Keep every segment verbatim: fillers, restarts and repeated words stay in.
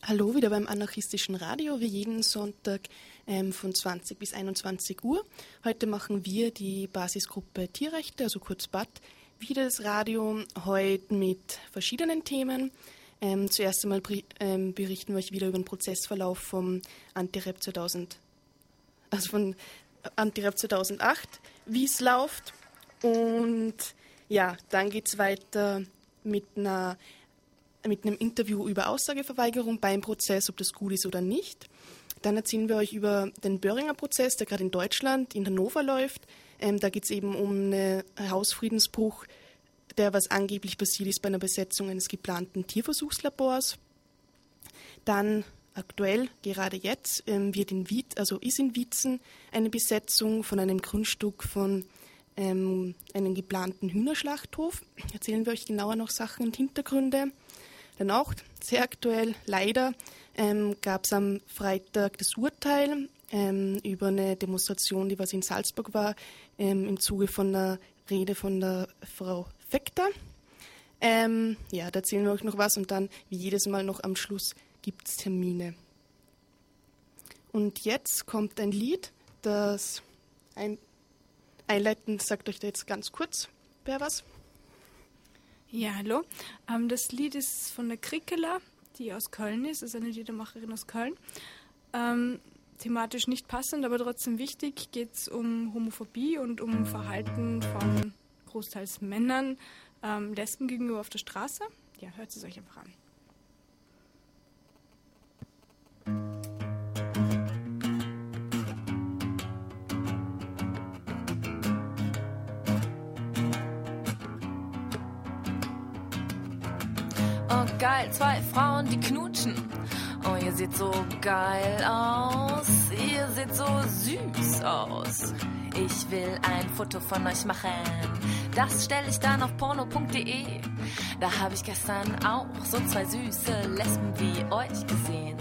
Hallo, wieder beim Anarchistischen Radio, wie jeden Sonntag ähm, von zwanzig bis einundzwanzig Uhr. Heute machen wir die Basisgruppe Tierrechte, also kurz B A T, wieder das Radio, heute mit verschiedenen Themen. Ähm, zuerst einmal ähm, berichten wir euch wieder über den Prozessverlauf vom Anti-Rap zweitausend, also von Anti-Rap zweitausendacht, wie es läuft. Und ja, dann geht es weiter mit einer mit einem Interview über Aussageverweigerung beim Prozess, ob das gut ist oder nicht. Dann erzählen wir euch über den Böhringer Prozess, der gerade in Deutschland, in Hannover läuft. Ähm, da geht es eben um einen Hausfriedensbruch, der was angeblich passiert ist bei einer Besetzung eines geplanten Tierversuchslabors. Dann aktuell, gerade jetzt, ähm, wird in Wiet, also ist in Wietzen eine Besetzung von einem Grundstück von ähm, einem geplanten Hühnerschlachthof. Erzählen wir euch genauer noch Sachen und Hintergründe. Dann auch sehr aktuell, leider, ähm, gab es am Freitag das Urteil ähm, über eine Demonstration, die was in Salzburg war, ähm, im Zuge von der Rede von der Frau Fekter. Ähm, ja, da erzählen wir euch noch was und dann, wie jedes Mal noch am Schluss, gibt es Termine. Und jetzt kommt ein Lied, das ein, einleitend sagt euch da jetzt ganz kurz, wer was? Ja, hallo. Ähm, das Lied ist von der Krikela, die aus Köln ist, ist eine Liedermacherin aus Köln. Ähm, thematisch nicht passend, aber trotzdem wichtig, geht es um Homophobie und um Verhalten von großteils Männern, ähm, Lesben gegenüber auf der Straße. Ja, hört es euch einfach an. Oh geil, zwei Frauen, die knutschen. Oh, ihr seht so geil aus. Ihr seht so süß aus. Ich will ein Foto von euch machen. Das stelle ich dann auf porno punkt de. Da habe ich gestern auch so zwei süße Lesben wie euch gesehen.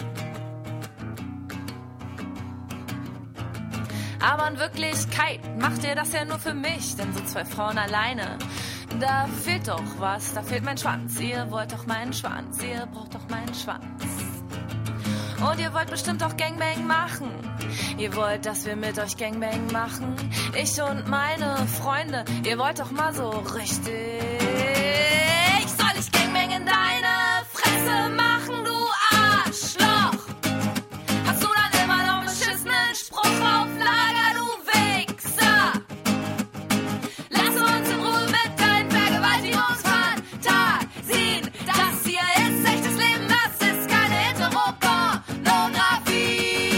Aber in Wirklichkeit macht ihr das ja nur für mich, denn so zwei Frauen alleine, da fehlt doch was, da fehlt mein Schwanz. Ihr wollt doch meinen Schwanz, ihr braucht doch meinen Schwanz. Und ihr wollt bestimmt auch Gangbang machen. Ihr wollt, dass wir mit euch Gangbang machen. Ich und meine Freunde, ihr wollt doch mal so richtig. Soll ich Gangbang in deine Fresse machen, du Arschloch? Hast du dann immer noch einen beschissenen Spruch auf Lager, du Wichser? Lass uns in Ruhe mit deinen Vergewaltigungsfantasien. Das hier ist echtes Leben, das ist keine Heteropornografie.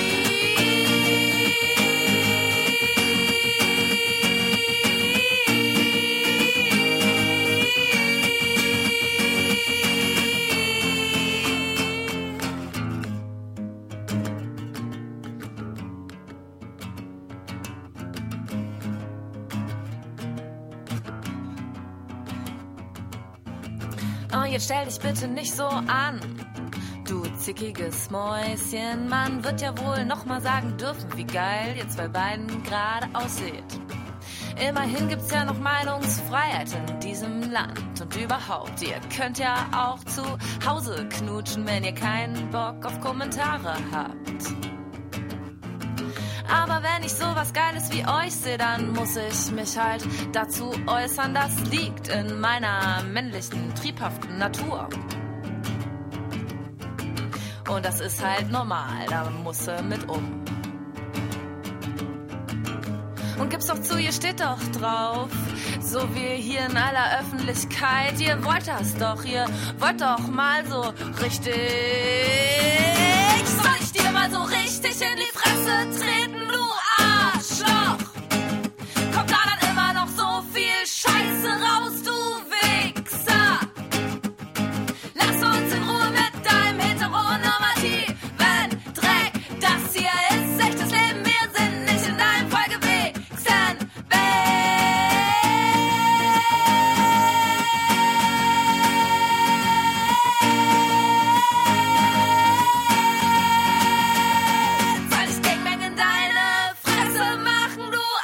Oh, jetzt stell dich bitte nicht so an, du zickiges Mäuschen. Man wird ja wohl noch mal sagen dürfen, wie geil ihr zwei beiden gerade ausseht. Immerhin gibt's ja noch Meinungsfreiheit in diesem Land. Und überhaupt, ihr könnt ja auch zu Hause knutschen, wenn ihr keinen Bock auf Kommentare habt. Aber wenn ich sowas Geiles wie euch sehe, dann muss ich mich halt dazu äußern, das liegt in meiner männlichen, triebhaften Natur. Und das ist halt normal, da muss er mit um. Und gibt's doch zu, ihr steht doch drauf, so wie hier in aller Öffentlichkeit. Ihr wollt das doch, ihr wollt doch mal so richtig. Soll ich dir mal so richtig in die Fresse treten, du Arschloch? Kommt da dann immer noch so viel Scheiße raus, du Wichser? Lass uns in Ruhe mit deinem heteronormativen Dreck. Das hier ist echtes Leben, wir sind nicht in deinem vollgewichsten Bett. Soll ich Gangbang in deine Fresse machen, du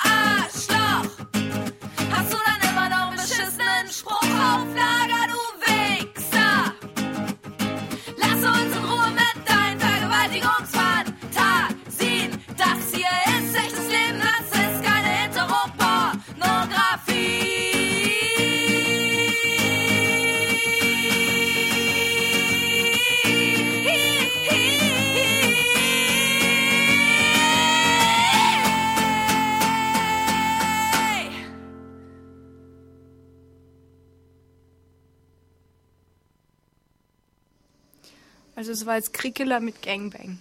Also es war jetzt Krickeler mit Gangbang.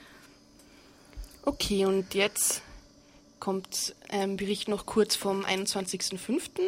Okay, und jetzt kommt ein Bericht noch kurz vom einundzwanzigsten fünften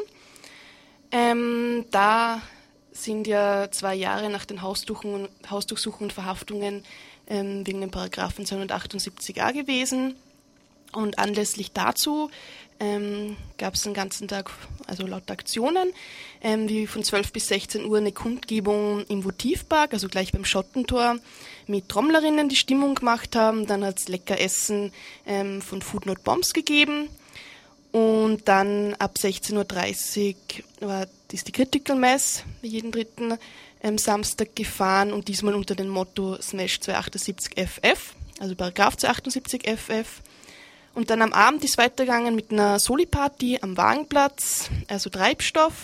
Ähm, da sind ja zwei Jahre nach den Hausdurchsuchungen, Hausdurchsuchungen und Verhaftungen ähm, wegen den Paragraphen zweihundertachtundsiebzig a gewesen. Und anlässlich dazu ähm, gab es den ganzen Tag, also laut Aktionen, ähm, wie von zwölf bis sechzehn Uhr eine Kundgebung im Votivpark, also gleich beim Schottentor, mit Trommlerinnen die Stimmung gemacht haben. Dann hat es lecker Essen ähm, von Food Not Bombs gegeben. Und dann ab sechzehn Uhr dreißig war, ist die Critical Mass wie jeden dritten ähm, Samstag gefahren und diesmal unter dem Motto Smash zweihundertachtundsiebzig F F, also Paragraph zweihundertachtundsiebzig F F. Und dann am Abend ist weitergegangen mit einer Soli-Party am Wagenplatz, also Treibstoff.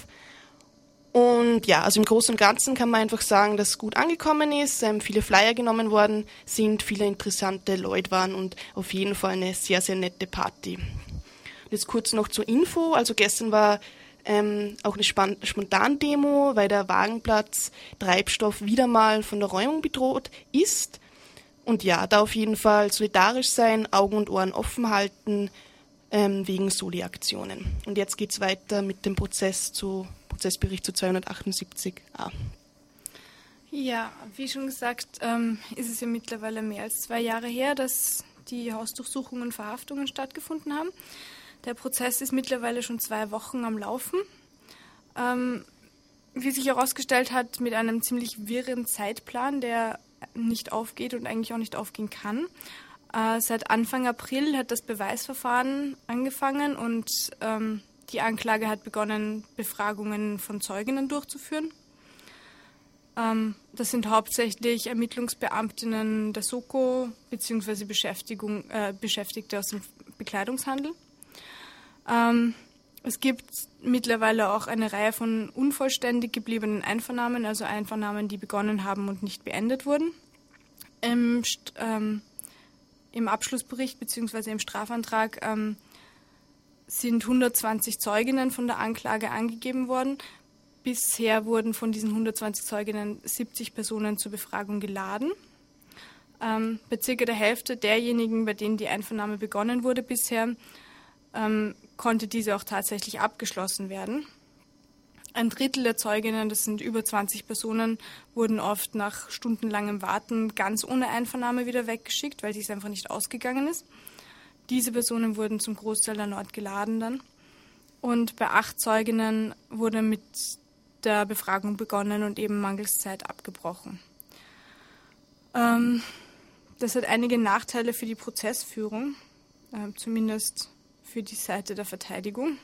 Und ja, also im Großen und Ganzen kann man einfach sagen, dass es gut angekommen ist, ähm, viele Flyer genommen worden sind, viele interessante Leute waren und auf jeden Fall eine sehr, sehr nette Party. Jetzt kurz noch zur Info, also gestern war ähm, auch eine Span- Spontan-Demo, weil der Wagenplatz Treibstoff wieder mal von der Räumung bedroht ist. Und ja, da auf jeden Fall solidarisch sein, Augen und Ohren offen halten, ähm, wegen Soli-Aktionen. Und jetzt geht's weiter mit dem Prozess zu, Prozessbericht zu zweihundertachtundsiebzig a. Ja, wie schon gesagt, ähm, ist es ja mittlerweile mehr als zwei Jahre her, dass die Hausdurchsuchungen und Verhaftungen stattgefunden haben. Der Prozess ist mittlerweile schon zwei Wochen am Laufen. Ähm, wie sich herausgestellt hat, mit einem ziemlich wirren Zeitplan, der nicht aufgeht und eigentlich auch nicht aufgehen kann. Äh, seit Anfang April hat das Beweisverfahren angefangen und ähm, die Anklage hat begonnen, Befragungen von Zeuginnen durchzuführen. Ähm, das sind hauptsächlich Ermittlungsbeamtinnen der Soko bzw. Beschäftigung, äh, Beschäftigte aus dem Bekleidungshandel. Ähm, es gibt mittlerweile auch eine Reihe von unvollständig gebliebenen Einvernahmen, also Einvernahmen, die begonnen haben und nicht beendet wurden. Im, ähm, im Abschlussbericht bzw. im Strafantrag ähm, sind hundertzwanzig Zeuginnen von der Anklage angegeben worden. Bisher wurden von diesen hundertzwanzig Zeuginnen siebzig Personen zur Befragung geladen. Ähm, bei circa der Hälfte derjenigen, bei denen die Einvernahme begonnen wurde bisher, ähm, konnte diese auch tatsächlich abgeschlossen werden. Ein Drittel der Zeuginnen, das sind über zwanzig Personen, wurden oft nach stundenlangem Warten ganz ohne Einvernahme wieder weggeschickt, weil es einfach nicht ausgegangen ist. Diese Personen wurden zum Großteil erneut geladen dann. Und bei acht Zeuginnen wurde mit der Befragung begonnen und eben mangels Zeit abgebrochen. Ähm, das hat einige Nachteile für die Prozessführung, äh, zumindest für die Seite der Verteidigung.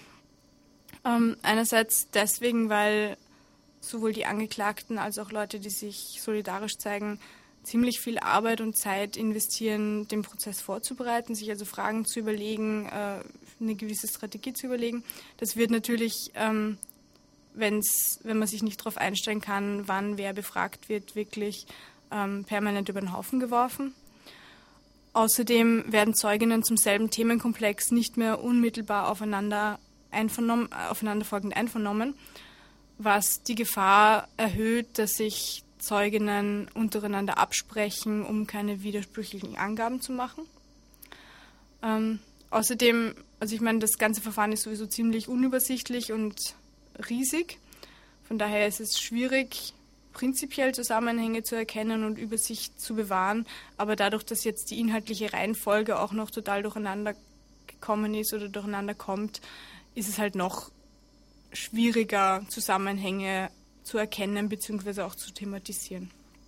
Ähm, einerseits deswegen, weil sowohl die Angeklagten als auch Leute, die sich solidarisch zeigen, ziemlich viel Arbeit und Zeit investieren, den Prozess vorzubereiten, sich also Fragen zu überlegen, äh, eine gewisse Strategie zu überlegen. Das wird natürlich, ähm, wenn's, wenn man sich nicht darauf einstellen kann, wann wer befragt wird, wirklich ähm, permanent über den Haufen geworfen. Außerdem werden Zeuginnen zum selben Themenkomplex nicht mehr unmittelbar aufeinander einvernommen, aufeinanderfolgend einvernommen, was die Gefahr erhöht, dass sich Zeuginnen untereinander absprechen, um keine widersprüchlichen Angaben zu machen. Ähm, außerdem, also ich meine, das ganze Verfahren ist sowieso ziemlich unübersichtlich und riesig. Von daher ist es schwierig, prinzipiell Zusammenhänge zu erkennen und Übersicht zu bewahren. Aber dadurch, dass jetzt die inhaltliche Reihenfolge auch noch total durcheinander gekommen ist oder durcheinander kommt, ist es halt noch schwieriger, Zusammenhänge zu erkennen bzw. auch zu thematisieren.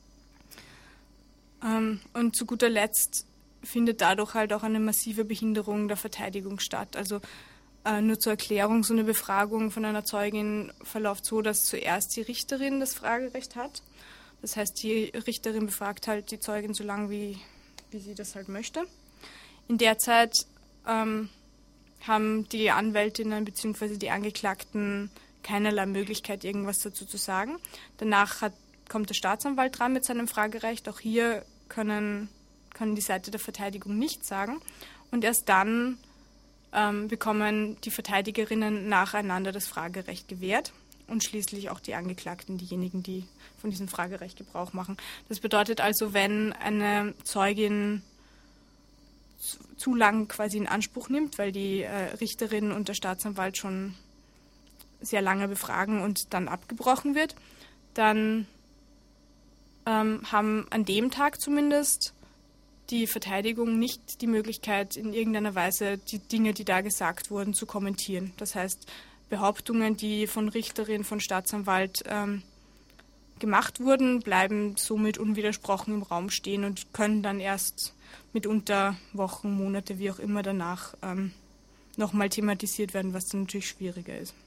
Ähm, und zu guter Letzt findet dadurch halt auch eine massive Behinderung der Verteidigung statt. Also äh, nur zur Erklärung, so eine Befragung von einer Zeugin verläuft so, dass zuerst die Richterin das Fragerecht hat. Das heißt, die Richterin befragt halt die Zeugin so lange, wie, wie sie das halt möchte. In der Zeit ähm, haben die Anwältinnen bzw. die Angeklagten keinerlei Möglichkeit, irgendwas dazu zu sagen. Danach hat, kommt der Staatsanwalt dran mit seinem Fragerecht. Auch hier können, können die Seite der Verteidigung nichts sagen. Und erst dann ähm, bekommen die Verteidigerinnen nacheinander das Fragerecht gewährt. und schließlich auch die Angeklagten, diejenigen, die von diesem Fragerecht Gebrauch machen. Das bedeutet also, wenn eine Zeugin zu, zu lang quasi in Anspruch nimmt, weil die äh, Richterin und der Staatsanwalt schon sehr lange befragen und dann abgebrochen wird, dann ähm, haben an dem Tag zumindest die Verteidigung nicht die Möglichkeit, in irgendeiner Weise die Dinge, die da gesagt wurden, zu kommentieren. Das heißt, Behauptungen, die von Richterin, von Staatsanwalt ähm, gemacht wurden, bleiben somit unwidersprochen im Raum stehen und können dann erst mitunter Wochen, Monate, wie auch immer danach ähm, nochmal thematisiert werden, was dann natürlich schwieriger ist.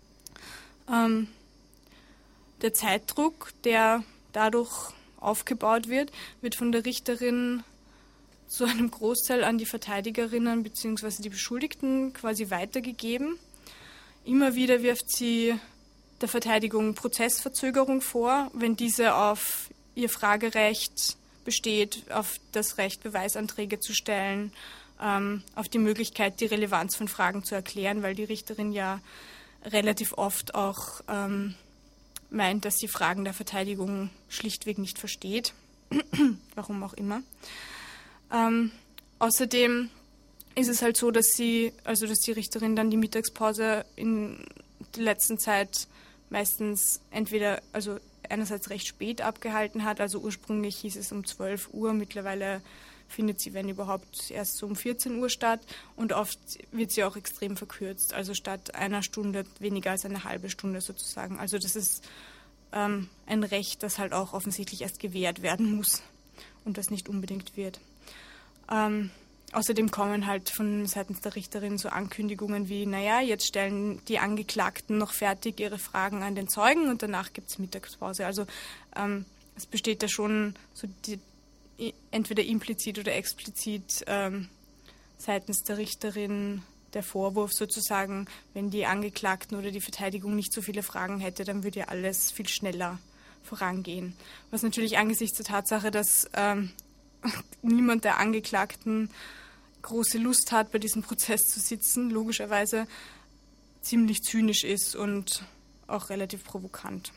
Ähm, der Zeitdruck, der dadurch aufgebaut wird, wird von der Richterin zu einem Großteil an die Verteidigerinnen bzw. die Beschuldigten quasi weitergegeben. Immer wieder wirft sie der Verteidigung Prozessverzögerung vor, wenn diese auf ihr Fragerecht besteht, auf das Recht, Beweisanträge zu stellen, ähm, auf die Möglichkeit, die Relevanz von Fragen zu erklären, weil die Richterin ja relativ oft auch ähm, meint, dass sie Fragen der Verteidigung schlichtweg nicht versteht, warum auch immer. Ähm, außerdem ist es halt so, dass sie, also dass die Richterin dann die Mittagspause in der letzten Zeit meistens entweder, also einerseits recht spät abgehalten hat, also ursprünglich hieß es um zwölf Uhr, mittlerweile findet sie, wenn überhaupt, erst so um vierzehn Uhr statt und oft wird sie auch extrem verkürzt, also statt einer Stunde weniger als eine halbe Stunde sozusagen. Also das ist ähm, ein Recht, das halt auch offensichtlich erst gewährt werden muss und das nicht unbedingt wird. Ähm, außerdem kommen halt von seitens der Richterin so Ankündigungen wie, naja, jetzt stellen die Angeklagten noch fertig ihre Fragen an den Zeugen und danach gibt es Mittagspause. Also ähm, es besteht da schon so die, entweder implizit oder explizit ähm, seitens der Richterin der Vorwurf sozusagen, wenn die Angeklagten oder die Verteidigung nicht so viele Fragen hätte, dann würde ja alles viel schneller vorangehen. Was natürlich angesichts der Tatsache, dass ähm, niemand der Angeklagten große Lust hat, bei diesem Prozess zu sitzen, logischerweise ziemlich zynisch ist und auch relativ provokant.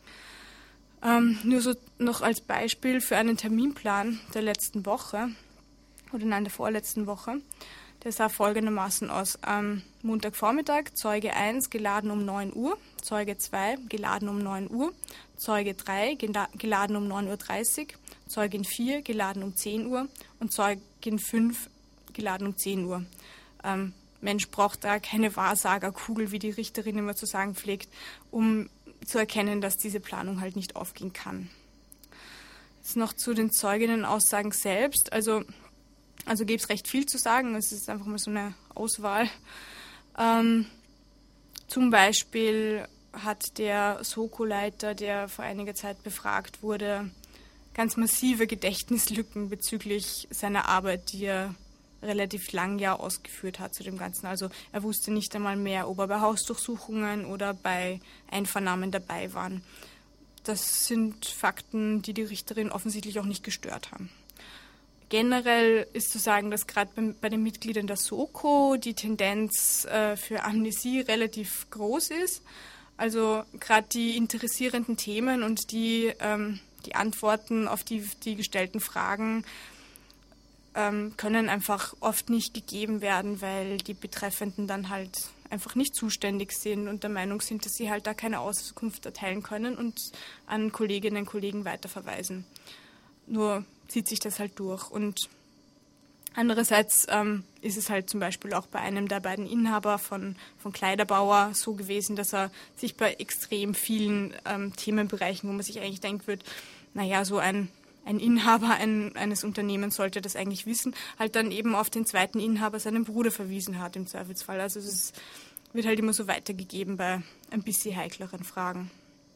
Ähm, nur so noch als Beispiel für einen Terminplan der letzten Woche, oder nein, der vorletzten Woche, der sah folgendermaßen aus. Am Montagvormittag Zeuge eins geladen um neun Uhr, Zeuge zwei geladen um neun Uhr, Zeuge drei geladen um neun Uhr dreißig, Zeugin vier geladen um zehn Uhr und Zeugin fünf geladen um zehn Uhr. Ähm, Mensch braucht da keine Wahrsagerkugel, wie die Richterin immer zu sagen pflegt, um zu erkennen, dass diese Planung halt nicht aufgehen kann. Jetzt noch zu den Zeuginnenaussagen selbst. Also, also gibt es recht viel zu sagen. Es ist einfach mal so eine Auswahl. Ähm, zum Beispiel hat der Soko-Leiter, der vor einiger Zeit befragt wurde, ganz massive Gedächtnislücken bezüglich seiner Arbeit, die er relativ lang ja ausgeführt hat zu dem Ganzen. Also er wusste nicht einmal mehr, ob er bei Hausdurchsuchungen oder bei Einvernahmen dabei war. Das sind Fakten, die die Richterin offensichtlich auch nicht gestört haben. Generell ist zu sagen, dass gerade bei, bei den Mitgliedern der Soko die Tendenz äh, für Amnesie relativ groß ist. Also gerade die interessierenden Themen und die, ähm, die Antworten auf die, die gestellten Fragen ähm, können einfach oft nicht gegeben werden, weil die Betreffenden dann halt einfach nicht zuständig sind und der Meinung sind, dass sie halt da keine Auskunft erteilen können und an Kolleginnen und Kollegen weiterverweisen. Nur zieht sich das halt durch. Und andererseits ähm, ist es halt zum Beispiel auch bei einem der beiden Inhaber von, von Kleiderbauer so gewesen, dass er sich bei extrem vielen ähm, Themenbereichen, wo man sich eigentlich denkt wird, naja, so ein, ein Inhaber ein, eines Unternehmens sollte das eigentlich wissen, halt dann eben auf den zweiten Inhaber, seinen Bruder, verwiesen hat im Zweifelsfall. Also es ist, wird halt immer so weitergegeben bei ein bisschen heikleren Fragen.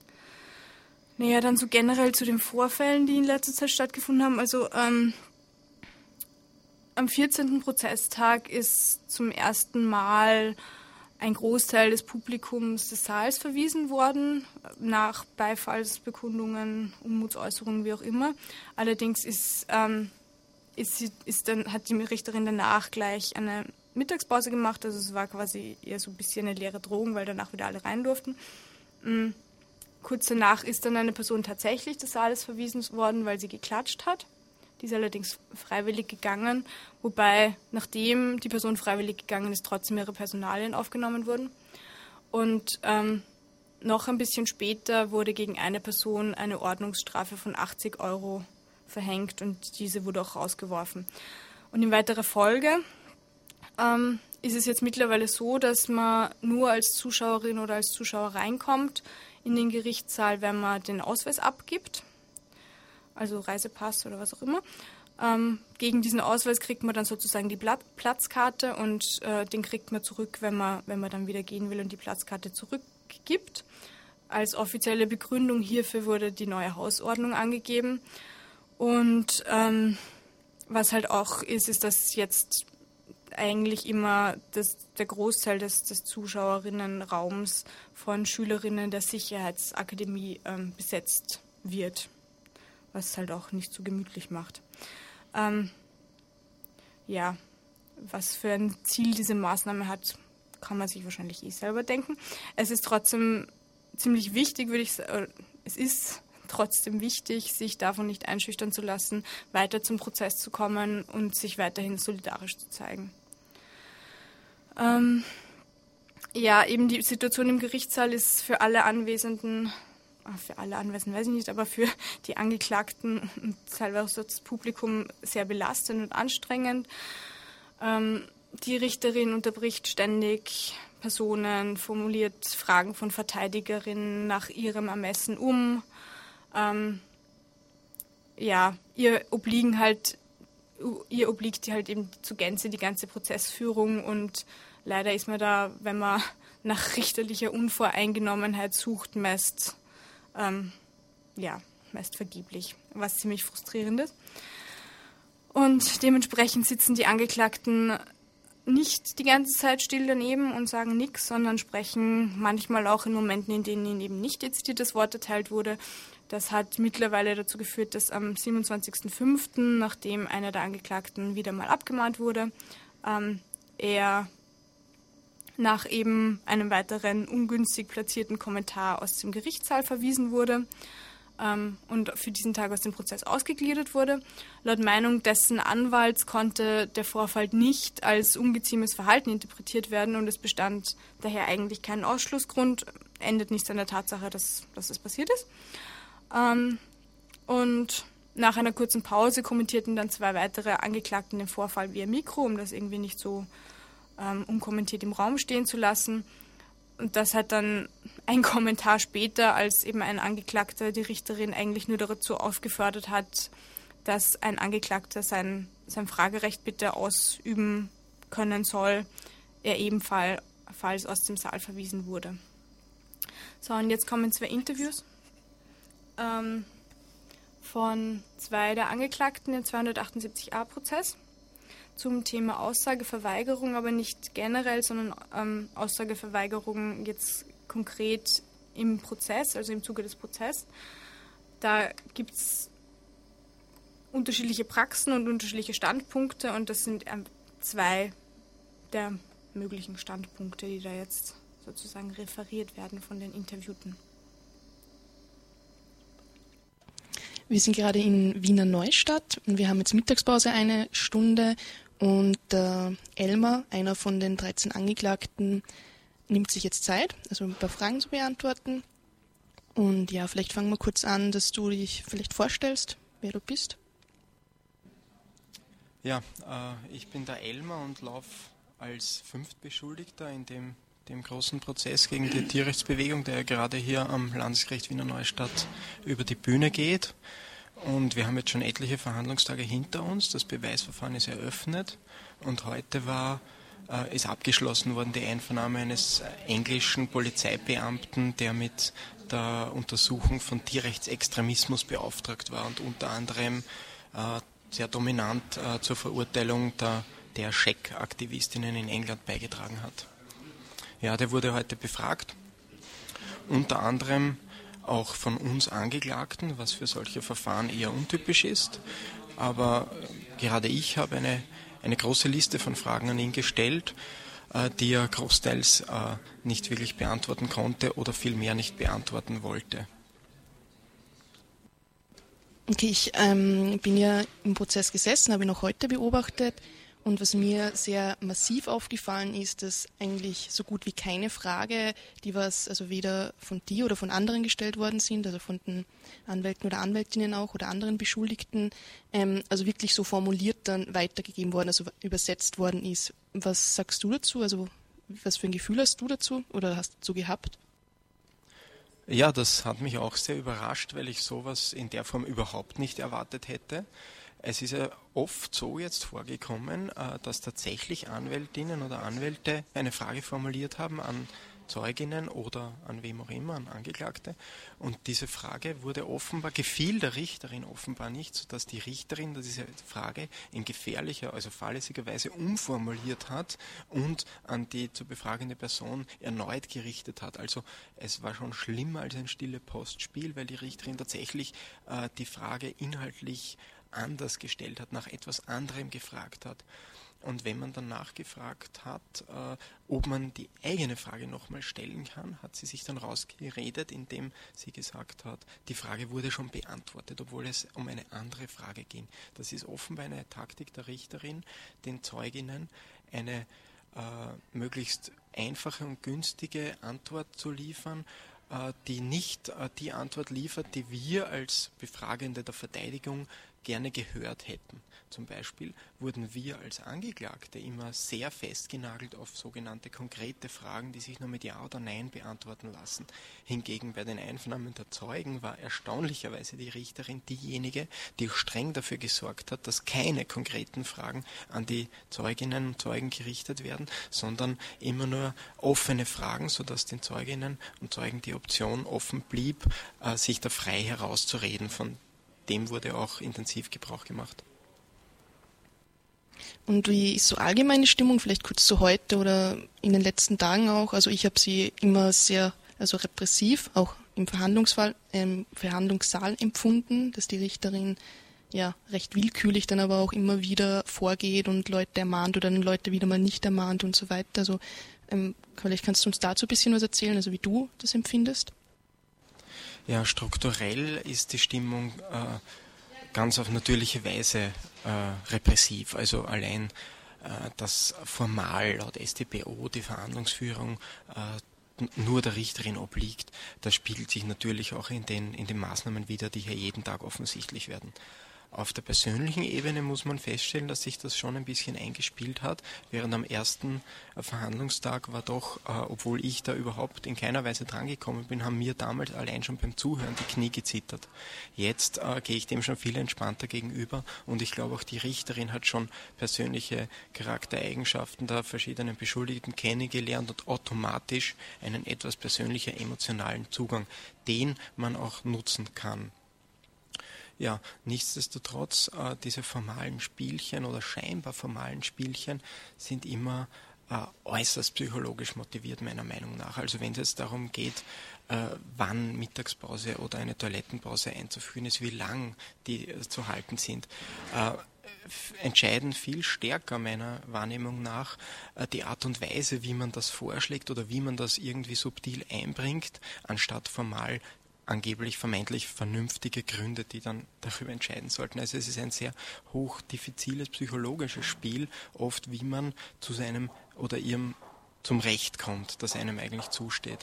Naja, dann so generell zu den Vorfällen, die in letzter Zeit stattgefunden haben. Also ähm, am vierzehnten Prozesstag ist zum ersten Mal ein Großteil des Publikums des Saals verwiesen worden, nach Beifallsbekundungen, Unmutsäußerungen, wie auch immer. Allerdings ist, ähm, ist sie, ist dann, hat die Richterin danach gleich eine Mittagspause gemacht. Also es war quasi eher so ein bisschen eine leere Drohung, weil danach wieder alle rein durften. Mh, kurz danach ist dann eine Person tatsächlich des Saales verwiesen worden, weil sie geklatscht hat. Die ist allerdings freiwillig gegangen, wobei nachdem die Person freiwillig gegangen ist, trotzdem ihre Personalien aufgenommen wurden. Und ähm, noch ein bisschen später wurde gegen eine Person eine Ordnungsstrafe von achtzig Euro verhängt und diese wurde auch rausgeworfen. Und in weiterer Folge ähm, ist es jetzt mittlerweile so, dass man nur als Zuschauerin oder als Zuschauer reinkommt in den Gerichtssaal, wenn man den Ausweis abgibt, also Reisepass oder was auch immer. Ähm, gegen diesen Ausweis kriegt man dann sozusagen die Pla- Platzkarte und äh, den kriegt man zurück, wenn man, wenn man dann wieder gehen will und die Platzkarte zurückgibt. Als offizielle Begründung hierfür wurde die neue Hausordnung angegeben. Und ähm, was halt auch ist, ist, dass jetzt eigentlich immer das, der Großteil des, des Zuschauerinnenraums von Schülerinnen der Sicherheitsakademie ähm, besetzt wird, was es halt auch nicht so gemütlich macht. Ähm, ja, was für ein Ziel diese Maßnahme hat, kann man sich wahrscheinlich eh selber denken. Es ist trotzdem ziemlich wichtig, würde ich sagen, es ist trotzdem wichtig, sich davon nicht einschüchtern zu lassen, weiter zum Prozess zu kommen und sich weiterhin solidarisch zu zeigen. Ähm, ja, eben die Situation im Gerichtssaal ist für alle Anwesenden, für alle Anwesenden weiß ich nicht, aber für die Angeklagten und teilweise das Publikum sehr belastend und anstrengend. Ähm, die Richterin unterbricht ständig Personen, formuliert Fragen von Verteidigerinnen nach ihrem Ermessen um. Ähm, ja, ihr obliegen halt, ihr obliegt halt eben zur Gänze die ganze Prozessführung und leider ist man da, wenn man nach richterlicher Unvoreingenommenheit sucht, meist, ähm, ja, meist vergeblich, was ziemlich frustrierend ist. Und dementsprechend sitzen die Angeklagten nicht die ganze Zeit still daneben und sagen nichts, sondern sprechen manchmal auch in Momenten, in denen ihnen eben nicht dezidiert das Wort erteilt wurde. Das hat mittlerweile dazu geführt, dass am siebenundzwanzigsten fünften, nachdem einer der Angeklagten wieder mal abgemahnt wurde, ähm, er nach eben einem weiteren ungünstig platzierten Kommentar aus dem Gerichtssaal verwiesen wurde ähm, und für diesen Tag aus dem Prozess ausgegliedert wurde. Laut Meinung dessen Anwalts konnte der Vorfall nicht als ungeziemes Verhalten interpretiert werden und es bestand daher eigentlich keinen Ausschlussgrund, endet nicht an der Tatsache, dass, dass es passiert ist. Ähm, und nach einer kurzen Pause kommentierten dann zwei weitere Angeklagten den Vorfall via Mikro, um das irgendwie nicht so ähm, unkommentiert im Raum stehen zu lassen. Und das hat dann ein Kommentar später, als eben ein Angeklagter die Richterin eigentlich nur dazu aufgefordert hat, dass ein Angeklagter sein, sein Fragerecht bitte ausüben können soll, er ebenfalls aus dem Saal verwiesen wurde. So, und jetzt kommen zwei Interviews ähm, von zwei der Angeklagten im zweihundertachtundsiebzig a Prozess zum Thema Aussageverweigerung, aber nicht generell, sondern ähm, Aussageverweigerung jetzt konkret im Prozess, also im Zuge des Prozesses. Da gibt es unterschiedliche Praxen und unterschiedliche Standpunkte und das sind ähm, zwei der möglichen Standpunkte, die da jetzt sozusagen referiert werden von den Interviewten. Wir sind gerade in Wiener Neustadt und wir haben jetzt Mittagspause eine Stunde und äh, Elmar, einer von den dreizehn Angeklagten, nimmt sich jetzt Zeit, also ein paar Fragen zu beantworten. Und ja, vielleicht fangen wir kurz an, dass du dich vielleicht vorstellst, wer du bist. Ja, äh, ich bin der Elmar und laufe als Fünftbeschuldigter in dem, dem großen Prozess gegen die Tierrechtsbewegung, der gerade hier am Landesgericht Wiener Neustadt über die Bühne geht. Und wir haben jetzt schon etliche Verhandlungstage hinter uns. Das Beweisverfahren ist eröffnet und heute war, äh, ist abgeschlossen worden die Einvernahme eines englischen Polizeibeamten, der mit der Untersuchung von Tierrechtsextremismus beauftragt war und unter anderem äh, sehr dominant äh, zur Verurteilung der, der Scheck-Aktivistinnen in England beigetragen hat. Ja, der wurde heute befragt, unter anderem auch von uns Angeklagten, was für solche Verfahren eher untypisch ist. Aber gerade ich habe eine, eine große Liste von Fragen an ihn gestellt. äh, die er großteils äh, nicht wirklich beantworten konnte oder vielmehr nicht beantworten wollte. Okay, ich ähm, bin ja im Prozess gesessen, habe ihn auch heute beobachtet. Und was mir sehr massiv aufgefallen ist, dass eigentlich so gut wie keine Frage, die was also weder von dir oder von anderen gestellt worden sind, also von den Anwälten oder Anwältinnen auch oder anderen Beschuldigten, ähm, also wirklich so formuliert dann weitergegeben worden, also übersetzt worden ist. Was sagst du dazu? Also was für ein Gefühl hast du dazu oder hast du dazu gehabt? Ja, das hat mich auch sehr überrascht, weil ich sowas in der Form überhaupt nicht erwartet hätte. Es ist ja oft so jetzt vorgekommen, dass tatsächlich Anwältinnen oder Anwälte eine Frage formuliert haben an Zeuginnen oder an wem auch immer, an Angeklagte. Und diese Frage wurde offenbar, gefiel der Richterin offenbar nicht, sodass die Richterin diese Frage in gefährlicher, also fahrlässiger Weise umformuliert hat und an die zu befragende Person erneut gerichtet hat. Also es war schon schlimmer als ein stille Postspiel, weil die Richterin tatsächlich äh, die Frage inhaltlich anders gestellt hat, nach etwas anderem gefragt hat. Und wenn man dann nachgefragt hat, äh, ob man die eigene Frage nochmal stellen kann, hat sie sich dann rausgeredet, indem sie gesagt hat, die Frage wurde schon beantwortet, obwohl es um eine andere Frage ging. Das ist offenbar eine Taktik der Richterin, den Zeuginnen eine äh, möglichst einfache und günstige Antwort zu liefern, äh, die nicht äh, die Antwort liefert, die wir als Befragende der Verteidigung gerne gehört hätten. Zum Beispiel wurden wir als Angeklagte immer sehr festgenagelt auf sogenannte konkrete Fragen, die sich nur mit Ja oder Nein beantworten lassen. Hingegen bei den Einvernahmen der Zeugen war erstaunlicherweise die Richterin diejenige, die streng dafür gesorgt hat, dass keine konkreten Fragen an die Zeuginnen und Zeugen gerichtet werden, sondern immer nur offene Fragen, sodass den Zeuginnen und Zeugen die Option offen blieb, sich da frei herauszureden. Von dem wurde auch intensiv Gebrauch gemacht. Und wie ist so allgemeine Stimmung, vielleicht kurz zu heute oder in den letzten Tagen auch? Also ich habe sie immer sehr also repressiv, auch im Verhandlungsfall, ähm, Verhandlungssaal empfunden, dass die Richterin ja recht willkürlich dann aber auch immer wieder vorgeht und Leute ermahnt oder dann Leute wieder mal nicht ermahnt und so weiter. Also ähm, vielleicht kannst du uns dazu ein bisschen was erzählen, also wie du das empfindest? Ja, strukturell ist die Stimmung äh, ganz auf natürliche Weise äh, repressiv. Also allein, äh, dass formal laut S t b O die Verhandlungsführung äh, nur der Richterin obliegt, das spiegelt sich natürlich auch in den, in den Maßnahmen wider, die hier jeden Tag offensichtlich werden. Auf der persönlichen Ebene muss man feststellen, dass sich das schon ein bisschen eingespielt hat. Während am ersten Verhandlungstag war doch, äh, obwohl ich da überhaupt in keiner Weise drangekommen bin, haben mir damals allein schon beim Zuhören die Knie gezittert. Jetzt äh, gehe ich dem schon viel entspannter gegenüber und ich glaube auch die Richterin hat schon persönliche Charaktereigenschaften der verschiedenen Beschuldigten kennengelernt und automatisch einen etwas persönlicher emotionalen Zugang, den man auch nutzen kann. Ja, nichtsdestotrotz, äh, diese formalen Spielchen oder scheinbar formalen Spielchen sind immer äh, äußerst psychologisch motiviert, meiner Meinung nach. Also wenn es jetzt darum geht, äh, wann Mittagspause oder eine Toilettenpause einzuführen ist, wie lang die äh, zu halten sind, äh, entscheiden viel stärker meiner Wahrnehmung nach äh, die Art und Weise, wie man das vorschlägt oder wie man das irgendwie subtil einbringt, anstatt formal angeblich vermeintlich vernünftige Gründe, die dann darüber entscheiden sollten. Also es ist ein sehr hoch diffiziles psychologisches Spiel, oft wie man zu seinem oder ihrem zum Recht kommt, das einem eigentlich zusteht.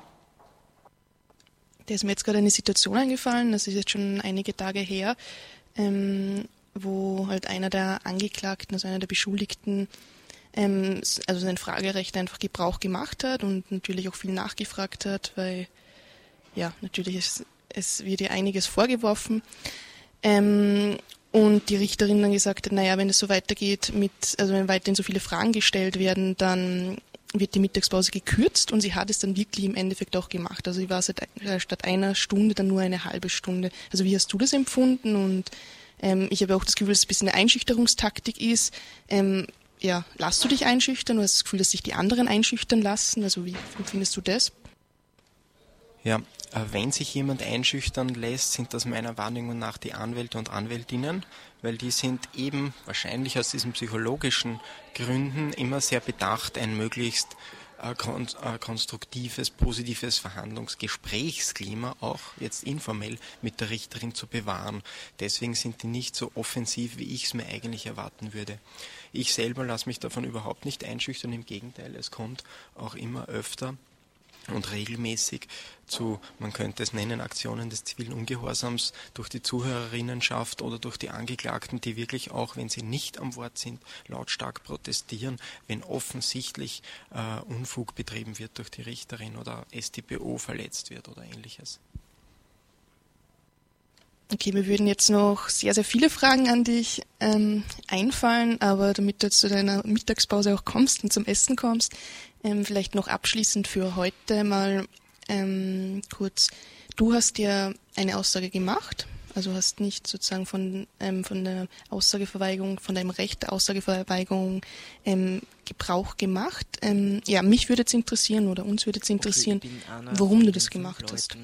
Da ist mir jetzt gerade eine Situation eingefallen, das ist jetzt schon einige Tage her, ähm, wo halt einer der Angeklagten, also einer der Beschuldigten, ähm, also sein Fragerecht einfach Gebrauch gemacht hat und natürlich auch viel nachgefragt hat, weil ja, natürlich ist, es wird ihr einiges vorgeworfen. Ähm, und die Richterin dann gesagt hat, naja, wenn es so weitergeht, mit, also wenn weiterhin so viele Fragen gestellt werden, dann wird die Mittagspause gekürzt und sie hat es dann wirklich im Endeffekt auch gemacht. Also sie war seit, äh, statt einer Stunde dann nur eine halbe Stunde. Also wie hast du das empfunden? Und ähm, ich habe auch das Gefühl, dass es ein bisschen eine Einschüchterungstaktik ist. Ähm, ja, lass du dich einschüchtern oder hast du das Gefühl, dass sich die anderen einschüchtern lassen? Also wie empfindest du das? Ja, Wenn sich jemand einschüchtern lässt, sind das meiner Wahrnehmung nach die Anwälte und Anwältinnen, weil die sind eben wahrscheinlich aus diesen psychologischen Gründen immer sehr bedacht, ein möglichst äh, kon äh, konstruktives, positives Verhandlungsgesprächsklima auch jetzt informell mit der Richterin zu bewahren. Deswegen sind die nicht so offensiv, wie ich es mir eigentlich erwarten würde. Ich selber lasse mich davon überhaupt nicht einschüchtern, im Gegenteil, es kommt auch immer öfter und regelmäßig zu, man könnte es nennen, Aktionen des zivilen Ungehorsams durch die Zuhörerinnenschaft oder durch die Angeklagten, die wirklich auch, wenn sie nicht am Wort sind, lautstark protestieren, wenn offensichtlich äh, Unfug betrieben wird durch die Richterin oder S t p O verletzt wird oder ähnliches. Okay, mir würden jetzt noch sehr, sehr viele Fragen an dich ähm, einfallen, aber damit du zu deiner Mittagspause auch kommst und zum Essen kommst, ähm, vielleicht noch abschließend für heute mal ähm, kurz, du hast ja eine Aussage gemacht, also hast nicht sozusagen von, ähm, von der Aussageverweigerung, von deinem Recht der Aussageverweigerung ähm, Gebrauch gemacht. Ähm, ja, mich würde jetzt interessieren oder uns würde jetzt interessieren, okay, warum du das gemacht hast.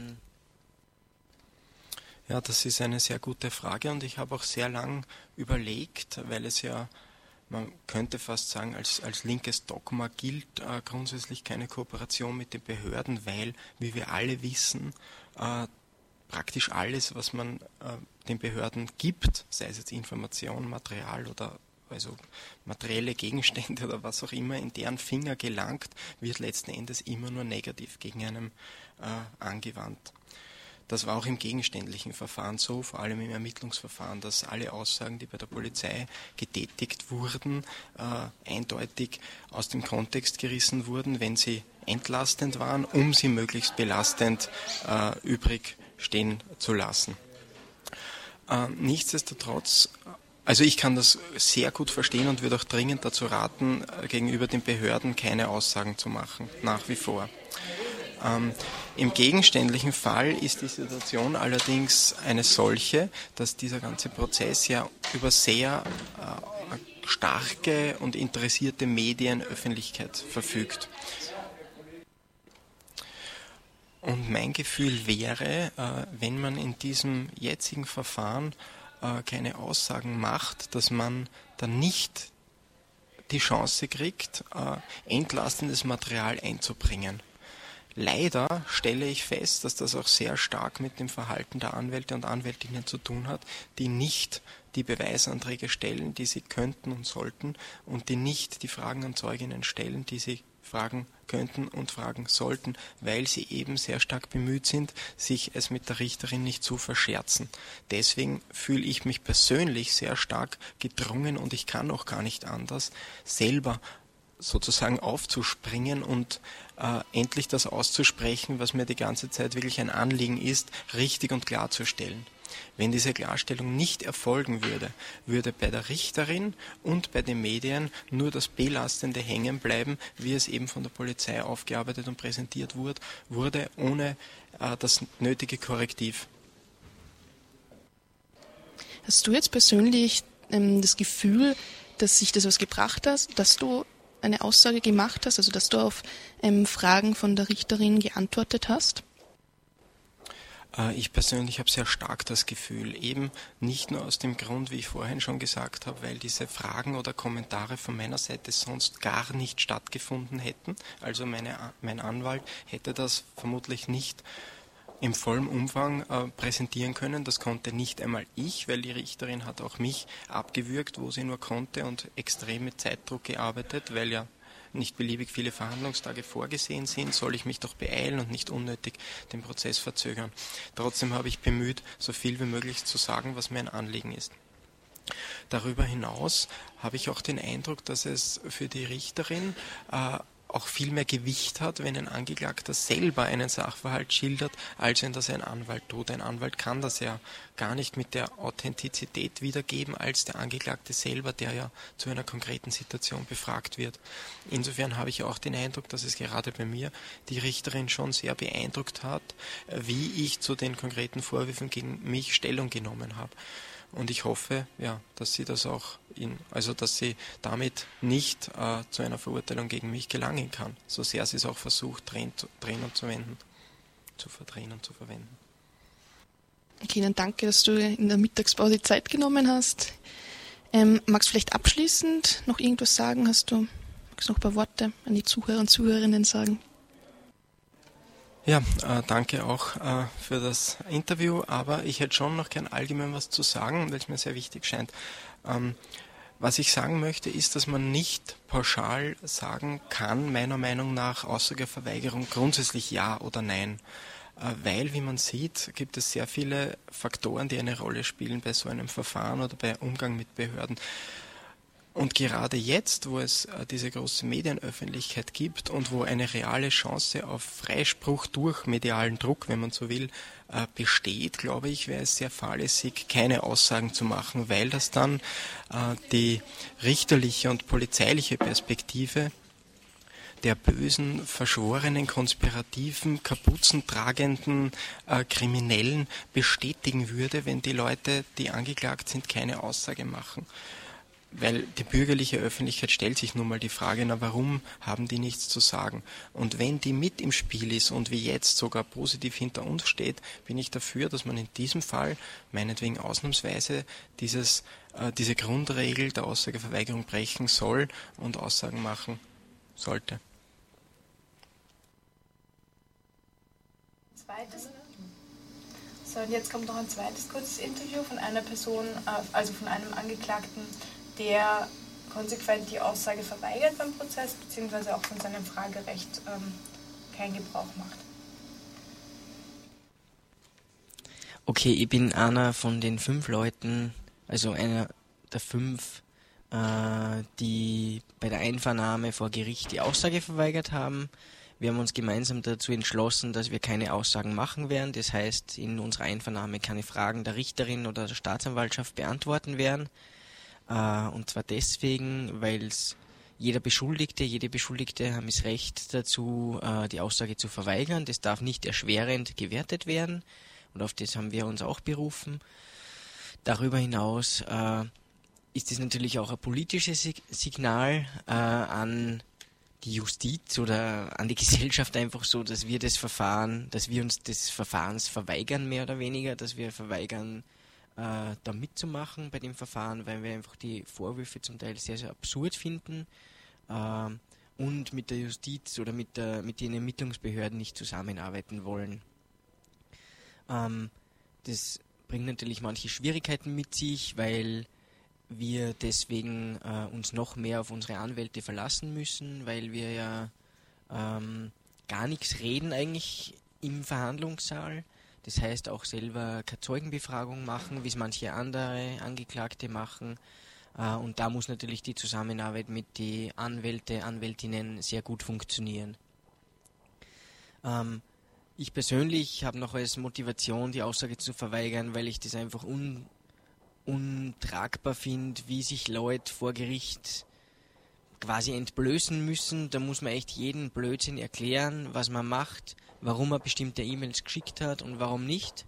Ja, das ist eine sehr gute Frage und ich habe auch sehr lang überlegt, weil es ja, man könnte fast sagen, als, als linkes Dogma gilt äh, grundsätzlich keine Kooperation mit den Behörden, weil, wie wir alle wissen, äh, praktisch alles, was man äh, den Behörden gibt, sei es jetzt Information, Material oder also materielle Gegenstände oder was auch immer in deren Finger gelangt, wird letzten Endes immer nur negativ gegen einen äh, angewandt. Das war auch im gegenständlichen Verfahren so, vor allem im Ermittlungsverfahren, dass alle Aussagen, die bei der Polizei getätigt wurden, äh, eindeutig aus dem Kontext gerissen wurden, wenn sie entlastend waren, um sie möglichst belastend äh, übrig stehen zu lassen. Äh, nichtsdestotrotz, also ich kann das sehr gut verstehen und würde auch dringend dazu raten, äh, gegenüber den Behörden keine Aussagen zu machen, nach wie vor. Ähm, Im gegenständlichen Fall ist die Situation allerdings eine solche, dass dieser ganze Prozess ja über sehr äh, starke und interessierte Medienöffentlichkeit verfügt. Und mein Gefühl wäre, äh, wenn man in diesem jetzigen Verfahren äh, keine Aussagen macht, dass man dann nicht die Chance kriegt, äh, entlastendes Material einzubringen. Leider stelle ich fest, dass das auch sehr stark mit dem Verhalten der Anwälte und Anwältinnen zu tun hat, die nicht die Beweisanträge stellen, die sie könnten und sollten, und die nicht die Fragen an Zeuginnen stellen, die sie fragen könnten und fragen sollten, weil sie eben sehr stark bemüht sind, sich es mit der Richterin nicht zu verscherzen. Deswegen fühle ich mich persönlich sehr stark gedrungen, und ich kann auch gar nicht anders, selber sozusagen aufzuspringen und äh, endlich das auszusprechen, was mir die ganze Zeit wirklich ein Anliegen ist, richtig und klarzustellen. Wenn diese Klarstellung nicht erfolgen würde, würde bei der Richterin und bei den Medien nur das Belastende hängen bleiben, wie es eben von der Polizei aufgearbeitet und präsentiert wurde, wurde ohne äh, das nötige Korrektiv. Hast du jetzt persönlich ähm, das Gefühl, dass sich das was gebracht hat, dass du eine Aussage gemacht hast, also dass du auf ähm, Fragen von der Richterin geantwortet hast? Äh, ich persönlich habe sehr stark das Gefühl, eben nicht nur aus dem Grund, wie ich vorhin schon gesagt habe, weil diese Fragen oder Kommentare von meiner Seite sonst gar nicht stattgefunden hätten. Also meine, mein Anwalt hätte das vermutlich nicht im vollen Umfang äh, präsentieren können. Das konnte nicht einmal ich, weil die Richterin hat auch mich abgewürgt, wo sie nur konnte, und extrem mit Zeitdruck gearbeitet, weil ja nicht beliebig viele Verhandlungstage vorgesehen sind, soll ich mich doch beeilen und nicht unnötig den Prozess verzögern. Trotzdem habe ich bemüht, so viel wie möglich zu sagen, was mir ein Anliegen ist. Darüber hinaus habe ich auch den Eindruck, dass es für die Richterin äh, auch viel mehr Gewicht hat, wenn ein Angeklagter selber einen Sachverhalt schildert, als wenn das ein Anwalt tut. Ein Anwalt kann das ja gar nicht mit der Authentizität wiedergeben, als der Angeklagte selber, der ja zu einer konkreten Situation befragt wird. Insofern habe ich auch den Eindruck, dass es gerade bei mir die Richterin schon sehr beeindruckt hat, wie ich zu den konkreten Vorwürfen gegen mich Stellung genommen habe. Und ich hoffe, ja, dass sie das auch in, also dass sie damit nicht äh, zu einer Verurteilung gegen mich gelangen kann, so sehr sie es auch versucht, drehen, drehen und zu wenden. zu verdrehen und zu verwenden. Okay, dann danke, dass du in der Mittagspause Zeit genommen hast. Ähm, magst du vielleicht abschließend noch irgendwas sagen? Hast du magst du noch ein paar Worte an die Zuhörer und Zuhörerinnen sagen? Ja, äh, danke auch äh, für das Interview, aber ich hätte schon noch gern allgemein was zu sagen, weil es mir sehr wichtig scheint. Ähm, was ich sagen möchte, ist, dass man nicht pauschal sagen kann, meiner Meinung nach, Aussageverweigerung grundsätzlich ja oder nein. Weil, wie man sieht, gibt es sehr viele Faktoren, die eine Rolle spielen bei so einem Verfahren oder bei Umgang mit Behörden. Und gerade jetzt, wo es diese große Medienöffentlichkeit gibt und wo eine reale Chance auf Freispruch durch medialen Druck, wenn man so will, besteht, glaube ich, wäre es sehr fahrlässig, keine Aussagen zu machen, weil das dann die richterliche und polizeiliche Perspektive der bösen, verschworenen, konspirativen, kapuzentragenden äh, Kriminellen bestätigen würde, wenn die Leute, die angeklagt sind, keine Aussage machen. Weil die bürgerliche Öffentlichkeit stellt sich nun mal die Frage, na warum haben die nichts zu sagen? Und wenn die mit im Spiel ist und wie jetzt sogar positiv hinter uns steht, bin ich dafür, dass man in diesem Fall, meinetwegen ausnahmsweise, dieses, äh, diese Grundregel der Aussageverweigerung brechen soll und Aussagen machen sollte. Zweites. So, und jetzt kommt noch ein zweites kurzes Interview von einer Person, also von einem Angeklagten, der konsequent die Aussage verweigert beim Prozess, beziehungsweise auch von seinem Fragerecht ähm, keinen Gebrauch macht. Okay, ich bin einer von den fünf Leuten, also einer der fünf, äh, die bei der Einvernahme vor Gericht die Aussage verweigert haben. Wir haben uns gemeinsam dazu entschlossen, dass wir keine Aussagen machen werden. Das heißt, in unserer Einvernahme keine Fragen der Richterin oder der Staatsanwaltschaft beantworten werden. Äh, und zwar deswegen, weil es jeder Beschuldigte, jede Beschuldigte haben das Recht dazu, äh, die Aussage zu verweigern. Das darf nicht erschwerend gewertet werden. Und auf das haben wir uns auch berufen. Darüber hinaus äh, ist es natürlich auch ein politisches Sig- Signal äh, an die Justiz oder an die Gesellschaft einfach so, dass wir das Verfahren, dass wir uns des Verfahrens verweigern, mehr oder weniger, dass wir verweigern, äh, da mitzumachen bei dem Verfahren, weil wir einfach die Vorwürfe zum Teil sehr, sehr absurd finden äh, und mit der Justiz oder mit, der, mit den Ermittlungsbehörden nicht zusammenarbeiten wollen. Ähm, das bringt natürlich manche Schwierigkeiten mit sich, weil wir deswegen äh, uns noch mehr auf unsere Anwälte verlassen müssen, weil wir ja ähm, gar nichts reden eigentlich im Verhandlungssaal. Das heißt auch selber keine Zeugenbefragung machen, wie es manche andere Angeklagte machen. Äh, und da muss natürlich die Zusammenarbeit mit den Anwälte, Anwältinnen sehr gut funktionieren. Ähm, ich persönlich habe noch als Motivation, die Aussage zu verweigern, weil ich das einfach un untragbar finde, wie sich Leute vor Gericht quasi entblößen müssen. Da muss man echt jeden Blödsinn erklären, was man macht, warum man bestimmte E-Mails geschickt hat und warum nicht.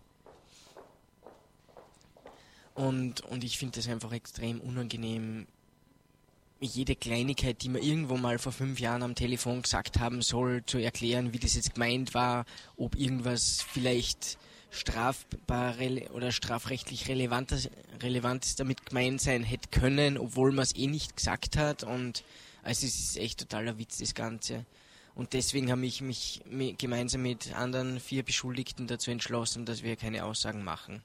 Und, und ich finde das einfach extrem unangenehm, jede Kleinigkeit, die man irgendwo mal vor fünf Jahren am Telefon gesagt haben soll, zu erklären, wie das jetzt gemeint war, ob irgendwas vielleicht strafbar oder strafrechtlich relevantes, relevantes damit gemeint sein hätte können, obwohl man es eh nicht gesagt hat. Und also es ist echt totaler Witz, das Ganze. Und deswegen habe ich mich gemeinsam mit anderen vier Beschuldigten dazu entschlossen, dass wir keine Aussagen machen.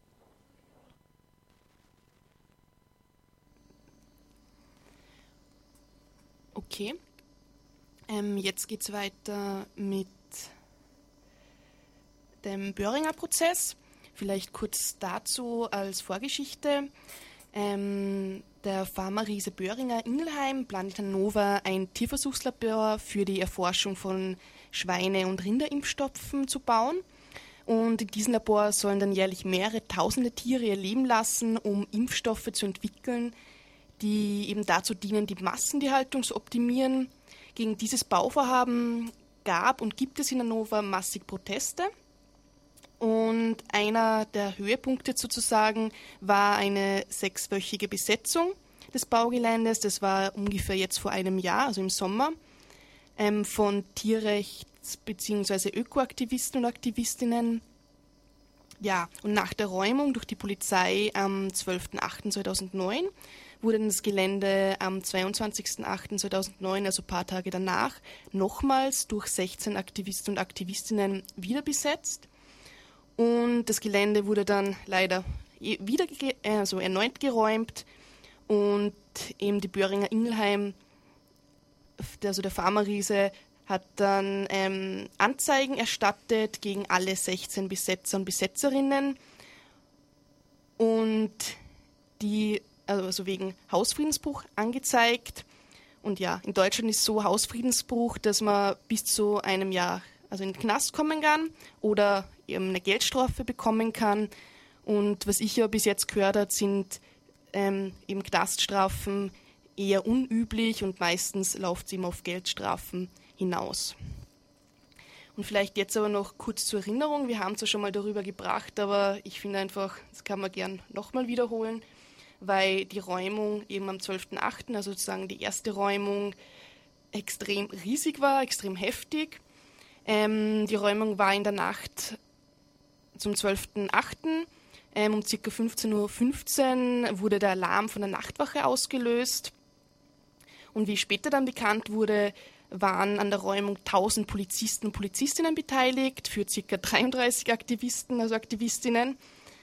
Okay. Ähm, jetzt geht es weiter mit dem Böhringer Prozess. Vielleicht kurz dazu als Vorgeschichte. Ähm, der Pharma-Riese Boehringer Ingelheim plant in Hannover ein Tierversuchslabor für die Erforschung von Schweine- und Rinderimpfstoffen zu bauen. Und in diesem Labor sollen dann jährlich mehrere tausende Tiere ihr Leben lassen, um Impfstoffe zu entwickeln, die eben dazu dienen, die Massentierhaltung zu optimieren. Gegen dieses Bauvorhaben gab und gibt es in Hannover massig Proteste. Und einer der Höhepunkte sozusagen war eine sechswöchige Besetzung des Baugeländes. Das war ungefähr jetzt vor einem Jahr, also im Sommer, ähm, von Tierrechts- Rechts- bzw. Ökoaktivisten und Aktivistinnen. Ja, und nach der Räumung durch die Polizei am zwölften achten zweitausendneun wurde das Gelände am zweiundzwanzigsten achten zweitausendneun, also ein paar Tage danach, nochmals durch sechzehn Aktivisten und Aktivistinnen wieder besetzt. Und das Gelände wurde dann leider wieder also erneut geräumt und eben die Böhringer Ingelheim, also der Pharma-Riese, hat dann ähm, Anzeigen erstattet gegen alle sechzehn Besetzer und Besetzerinnen und die also wegen Hausfriedensbruch angezeigt. Und ja, in Deutschland ist so Hausfriedensbruch, dass man bis zu einem Jahr also in den Knast kommen kann oder eben eine Geldstrafe bekommen kann. Und was ich ja bis jetzt gehört habe, sind ähm, eben Knaststrafen eher unüblich und meistens läuft es eben auf Geldstrafen hinaus. Und vielleicht jetzt aber noch kurz zur Erinnerung, wir haben es ja schon mal darüber gebracht, aber ich finde einfach, das kann man gern nochmal wiederholen, weil die Räumung eben am zwölften achten, also sozusagen die erste Räumung, extrem riesig war, extrem heftig. Ähm, die Räumung war in der Nacht zum zwölften achten Ähm, um ca. fünfzehn Uhr fünfzehn wurde der Alarm von der Nachtwache ausgelöst. Und wie später dann bekannt wurde, waren an der Räumung tausend Polizisten und Polizistinnen beteiligt, für ca. dreiunddreißig Aktivisten, also Aktivistinnen.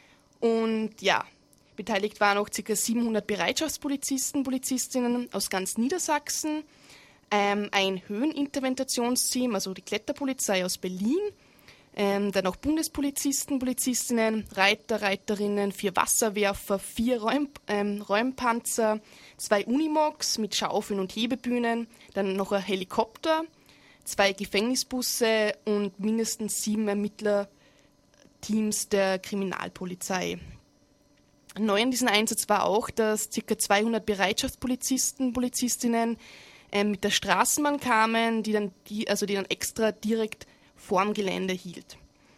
Und ja, beteiligt waren auch ca. siebenhundert Bereitschaftspolizisten und Polizistinnen aus ganz Niedersachsen, ähm, ein Höheninterventionsteam, also die Kletterpolizei aus Berlin, ähm, dann auch Bundespolizisten, Polizistinnen, Reiter, Reiterinnen, vier Wasserwerfer, vier Räum, ähm, Räumpanzer, zwei Unimogs mit Schaufeln und Hebebühnen, dann noch ein Helikopter, zwei Gefängnisbusse und mindestens sieben Ermittlerteams der Kriminalpolizei. Neu in diesem Einsatz war auch, dass ca. zweihundert Bereitschaftspolizisten, Polizistinnen ähm, mit der Straßenbahn kamen, die dann, die, also die dann extra direkt vorm Gelände hielt.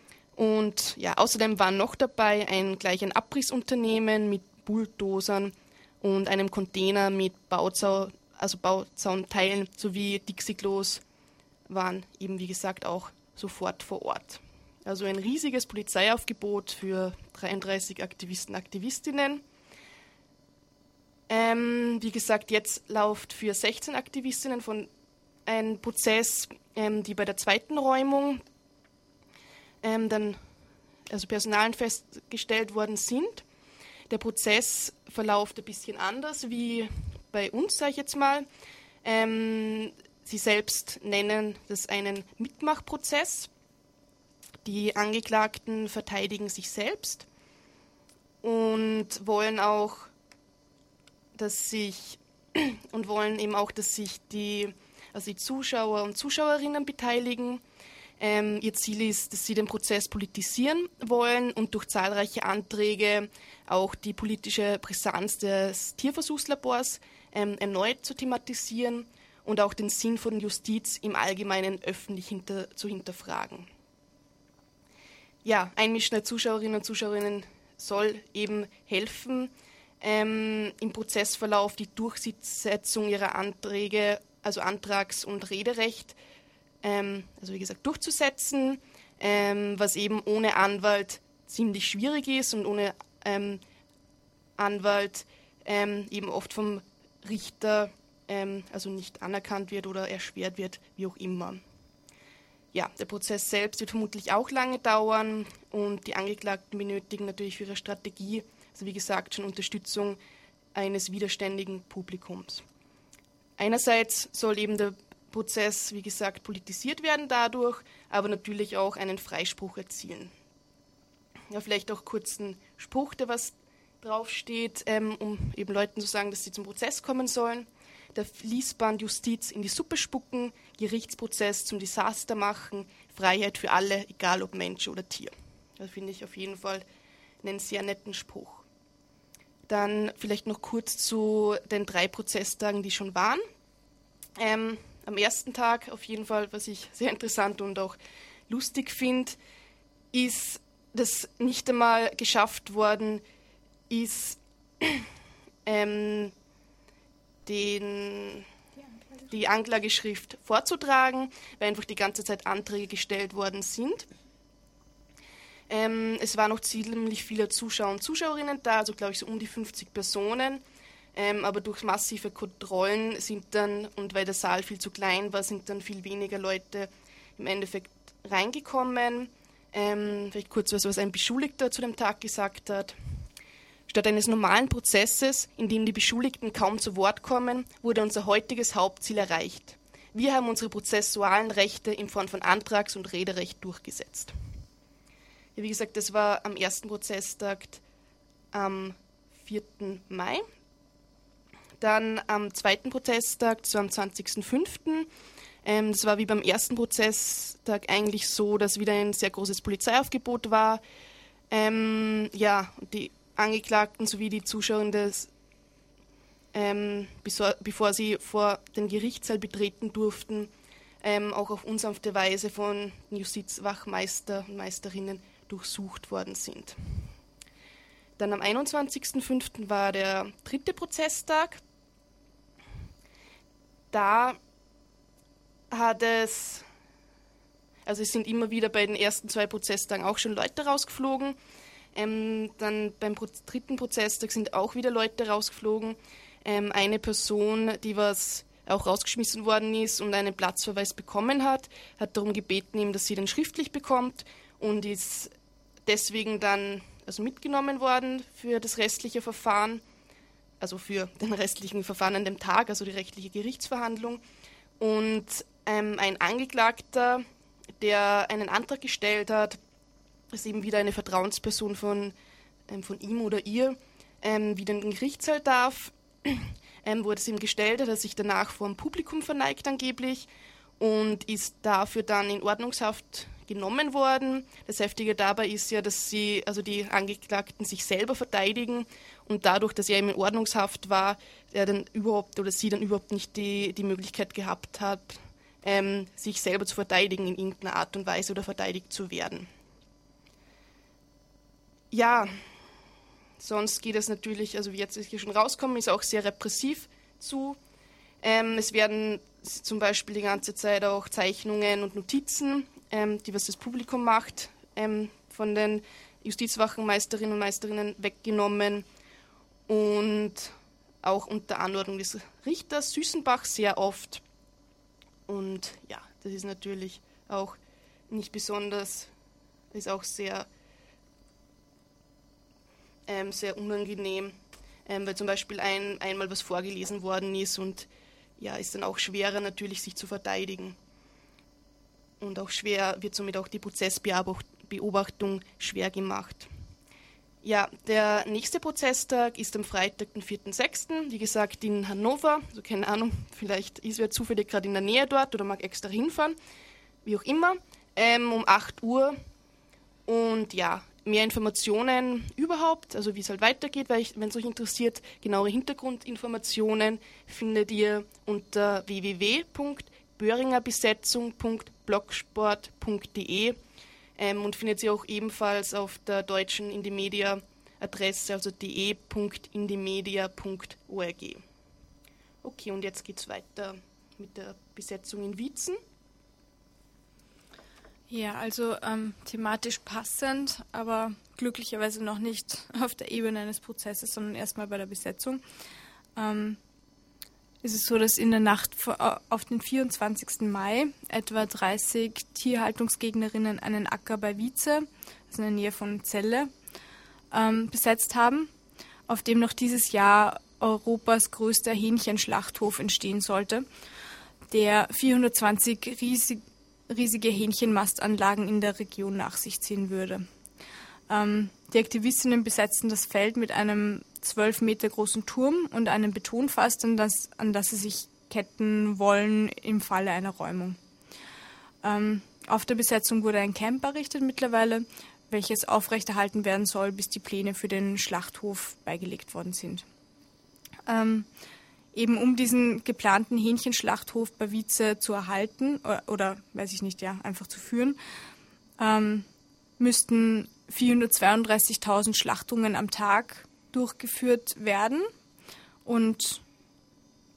Und ja, außerdem war noch dabei ein gleich ein Abrissunternehmen mit Bulldozern und einem Container mit Bauzau, also Bauzaunteilen sowie Dixiklos waren eben, wie gesagt, auch sofort vor Ort. Also ein riesiges Polizeiaufgebot für dreiunddreißig Aktivisten und Aktivistinnen. Ähm, wie gesagt, jetzt läuft für sechzehn Aktivistinnen von ein Prozess, ähm, die bei der zweiten Räumung ähm, dann also Personalien festgestellt worden sind. Der Prozess verläuft ein bisschen anders wie bei uns, sage ich jetzt mal. Ähm, sie selbst nennen das einen Mitmachprozess. Die Angeklagten verteidigen sich selbst und wollen auch, dass sich und wollen eben auch, dass sich die, also die Zuschauer und Zuschauerinnen beteiligen. Ähm, ihr Ziel ist, dass sie den Prozess politisieren wollen und durch zahlreiche Anträge auch die politische Brisanz des Tierversuchslabors ähm, erneut zu thematisieren und auch den Sinn von Justiz im Allgemeinen öffentlich hinter, zu hinterfragen. Ja, Einmischen der Zuschauerinnen und Zuschauerinnen soll eben helfen, ähm, im Prozessverlauf die Durchsetzung ihrer Anträge, also Antrags- und Rederecht, ähm, also wie gesagt, durchzusetzen, ähm, was eben ohne Anwalt ziemlich schwierig ist und ohne ähm, Anwalt ähm, eben oft vom Richter ähm, also nicht anerkannt wird oder erschwert wird, wie auch immer. Ja, der Prozess selbst wird vermutlich auch lange dauern und die Angeklagten benötigen natürlich für ihre Strategie, also wie gesagt, schon Unterstützung eines widerständigen Publikums. Einerseits soll eben der Prozess, wie gesagt, politisiert werden dadurch, aber natürlich auch einen Freispruch erzielen. Ja, vielleicht auch kurz ein Spruch, der was draufsteht, ähm, um eben Leuten zu sagen, dass sie zum Prozess kommen sollen. Der Fließband Justiz in die Suppe spucken, Gerichtsprozess zum Desaster machen, Freiheit für alle, egal ob Mensch oder Tier. Das finde ich auf jeden Fall einen sehr netten Spruch. Dann vielleicht noch kurz zu den drei Prozesstagen, die schon waren. Ähm, am ersten Tag auf jeden Fall, was ich sehr interessant und auch lustig finde, ist, dass nicht einmal geschafft worden ist, ähm, den, die Anklageschrift vorzutragen, weil einfach die ganze Zeit Anträge gestellt worden sind. Ähm, es waren auch ziemlich viele Zuschauer und Zuschauerinnen da, also glaube ich so um die fünfzig Personen. Ähm, aber durch massive Kontrollen sind dann, und weil der Saal viel zu klein war, sind dann viel weniger Leute im Endeffekt reingekommen. Ähm, vielleicht kurz was, was ein Beschuldigter zu dem Tag gesagt hat. Statt eines normalen Prozesses, in dem die Beschuldigten kaum zu Wort kommen, wurde unser heutiges Hauptziel erreicht. Wir haben unsere prozessualen Rechte in Form von Antrags- und Rederecht durchgesetzt. Ja, wie gesagt, das war am ersten Prozesstag am vierten Mai. Dann am zweiten Prozesstag, das war am zwanzigsten fünften Ähm, das war wie beim ersten Prozesstag eigentlich so, dass wieder ein sehr großes Polizeiaufgebot war. Ähm, ja, die Angeklagten sowie die Zuschauer, des, ähm, bevor sie vor den Gerichtssaal betreten durften, ähm, auch auf unsanfte Weise von den Justizwachmeister und Meisterinnen durchsucht worden sind. Dann am einundzwanzigsten fünften war der dritte Prozesstag. Da hat es, also es sind immer wieder bei den ersten zwei Prozesstagen auch schon Leute rausgeflogen. Ähm, dann beim Pro- dritten Prozesstag sind auch wieder Leute rausgeflogen. Ähm, eine Person, die was auch rausgeschmissen worden ist und einen Platzverweis bekommen hat, hat darum gebeten, ihm, dass sie den schriftlich bekommt und ist deswegen dann also mitgenommen worden für das restliche Verfahren, also für den restlichen Verfahren an dem Tag, also die rechtliche Gerichtsverhandlung. Und ähm, ein Angeklagter, der einen Antrag gestellt hat, dass eben wieder eine Vertrauensperson von, ähm, von ihm oder ihr ähm, wieder in den Gerichtssaal darf, ähm, wurde es ihm gestellt, hat er sich danach vor dem Publikum verneigt angeblich und ist dafür dann in Ordnungshaft genommen worden. Das Heftige dabei ist ja, dass sie, also die Angeklagten sich selber verteidigen und dadurch, dass er in Ordnungshaft war, er dann überhaupt oder sie dann überhaupt nicht die, die Möglichkeit gehabt hat, ähm, sich selber zu verteidigen in irgendeiner Art und Weise oder verteidigt zu werden. Ja, sonst geht es natürlich, also wie jetzt ist hier schon rauskommen, ist auch sehr repressiv zu. Ähm, es werden zum Beispiel die ganze Zeit auch Zeichnungen und Notizen, ähm, die was das Publikum macht, ähm, von den Justizwachenmeisterinnen und Meisterinnen weggenommen und auch unter Anordnung des Richters Süßenbach sehr oft. Und ja, das ist natürlich auch nicht besonders, ist auch sehr, ähm, sehr unangenehm, ähm, weil zum Beispiel ein, einmal was vorgelesen worden ist und ja, ist dann auch schwerer natürlich, sich zu verteidigen. Und auch schwer wird somit auch die Prozessbeobachtung schwer gemacht. Ja, der nächste Prozesstag ist am Freitag, den vierten sechsten Wie gesagt, in Hannover. Also keine Ahnung, vielleicht ist wer zufällig gerade in der Nähe dort oder mag extra hinfahren. Wie auch immer. Ähm, um acht Uhr. Und ja, mehr Informationen überhaupt, also wie es halt weitergeht, weil wenn es euch interessiert, genauere Hintergrundinformationen findet ihr unter w w w punkt böringerbesetzung punkt blogsport punkt d e ähm, und findet sie auch ebenfalls auf der deutschen Indymedia-Adresse, also d e punkt indymedia punkt org. Okay, und jetzt geht es weiter mit der Besetzung in Wietzen. Ja, also ähm, thematisch passend, aber glücklicherweise noch nicht auf der Ebene eines Prozesses, sondern erstmal bei der Besetzung. Ähm, ist es so, dass in der Nacht auf den vierundzwanzigsten Mai etwa dreißig Tierhaltungsgegnerinnen einen Acker bei Wietze, also in der Nähe von Celle, ähm, besetzt haben, auf dem noch dieses Jahr Europas größter Hähnchenschlachthof entstehen sollte, der vierhundertzwanzig riesig, riesige Hähnchenmastanlagen in der Region nach sich ziehen würde. Ähm, die Aktivistinnen besetzten das Feld mit einem zwölf Meter großen Turm und einem Betonfass, an das, an das sie sich ketten wollen im Falle einer Räumung. Ähm, auf der Besetzung wurde ein Camp errichtet mittlerweile, welches aufrechterhalten werden soll, bis die Pläne für den Schlachthof beigelegt worden sind. Ähm, eben um diesen geplanten Hähnchenschlachthof bei Wietze zu erhalten, oder, oder weiß ich nicht, ja, einfach zu führen, ähm, müssten vierhundertzweiunddreißigtausend Schlachtungen am Tag durchgeführt werden und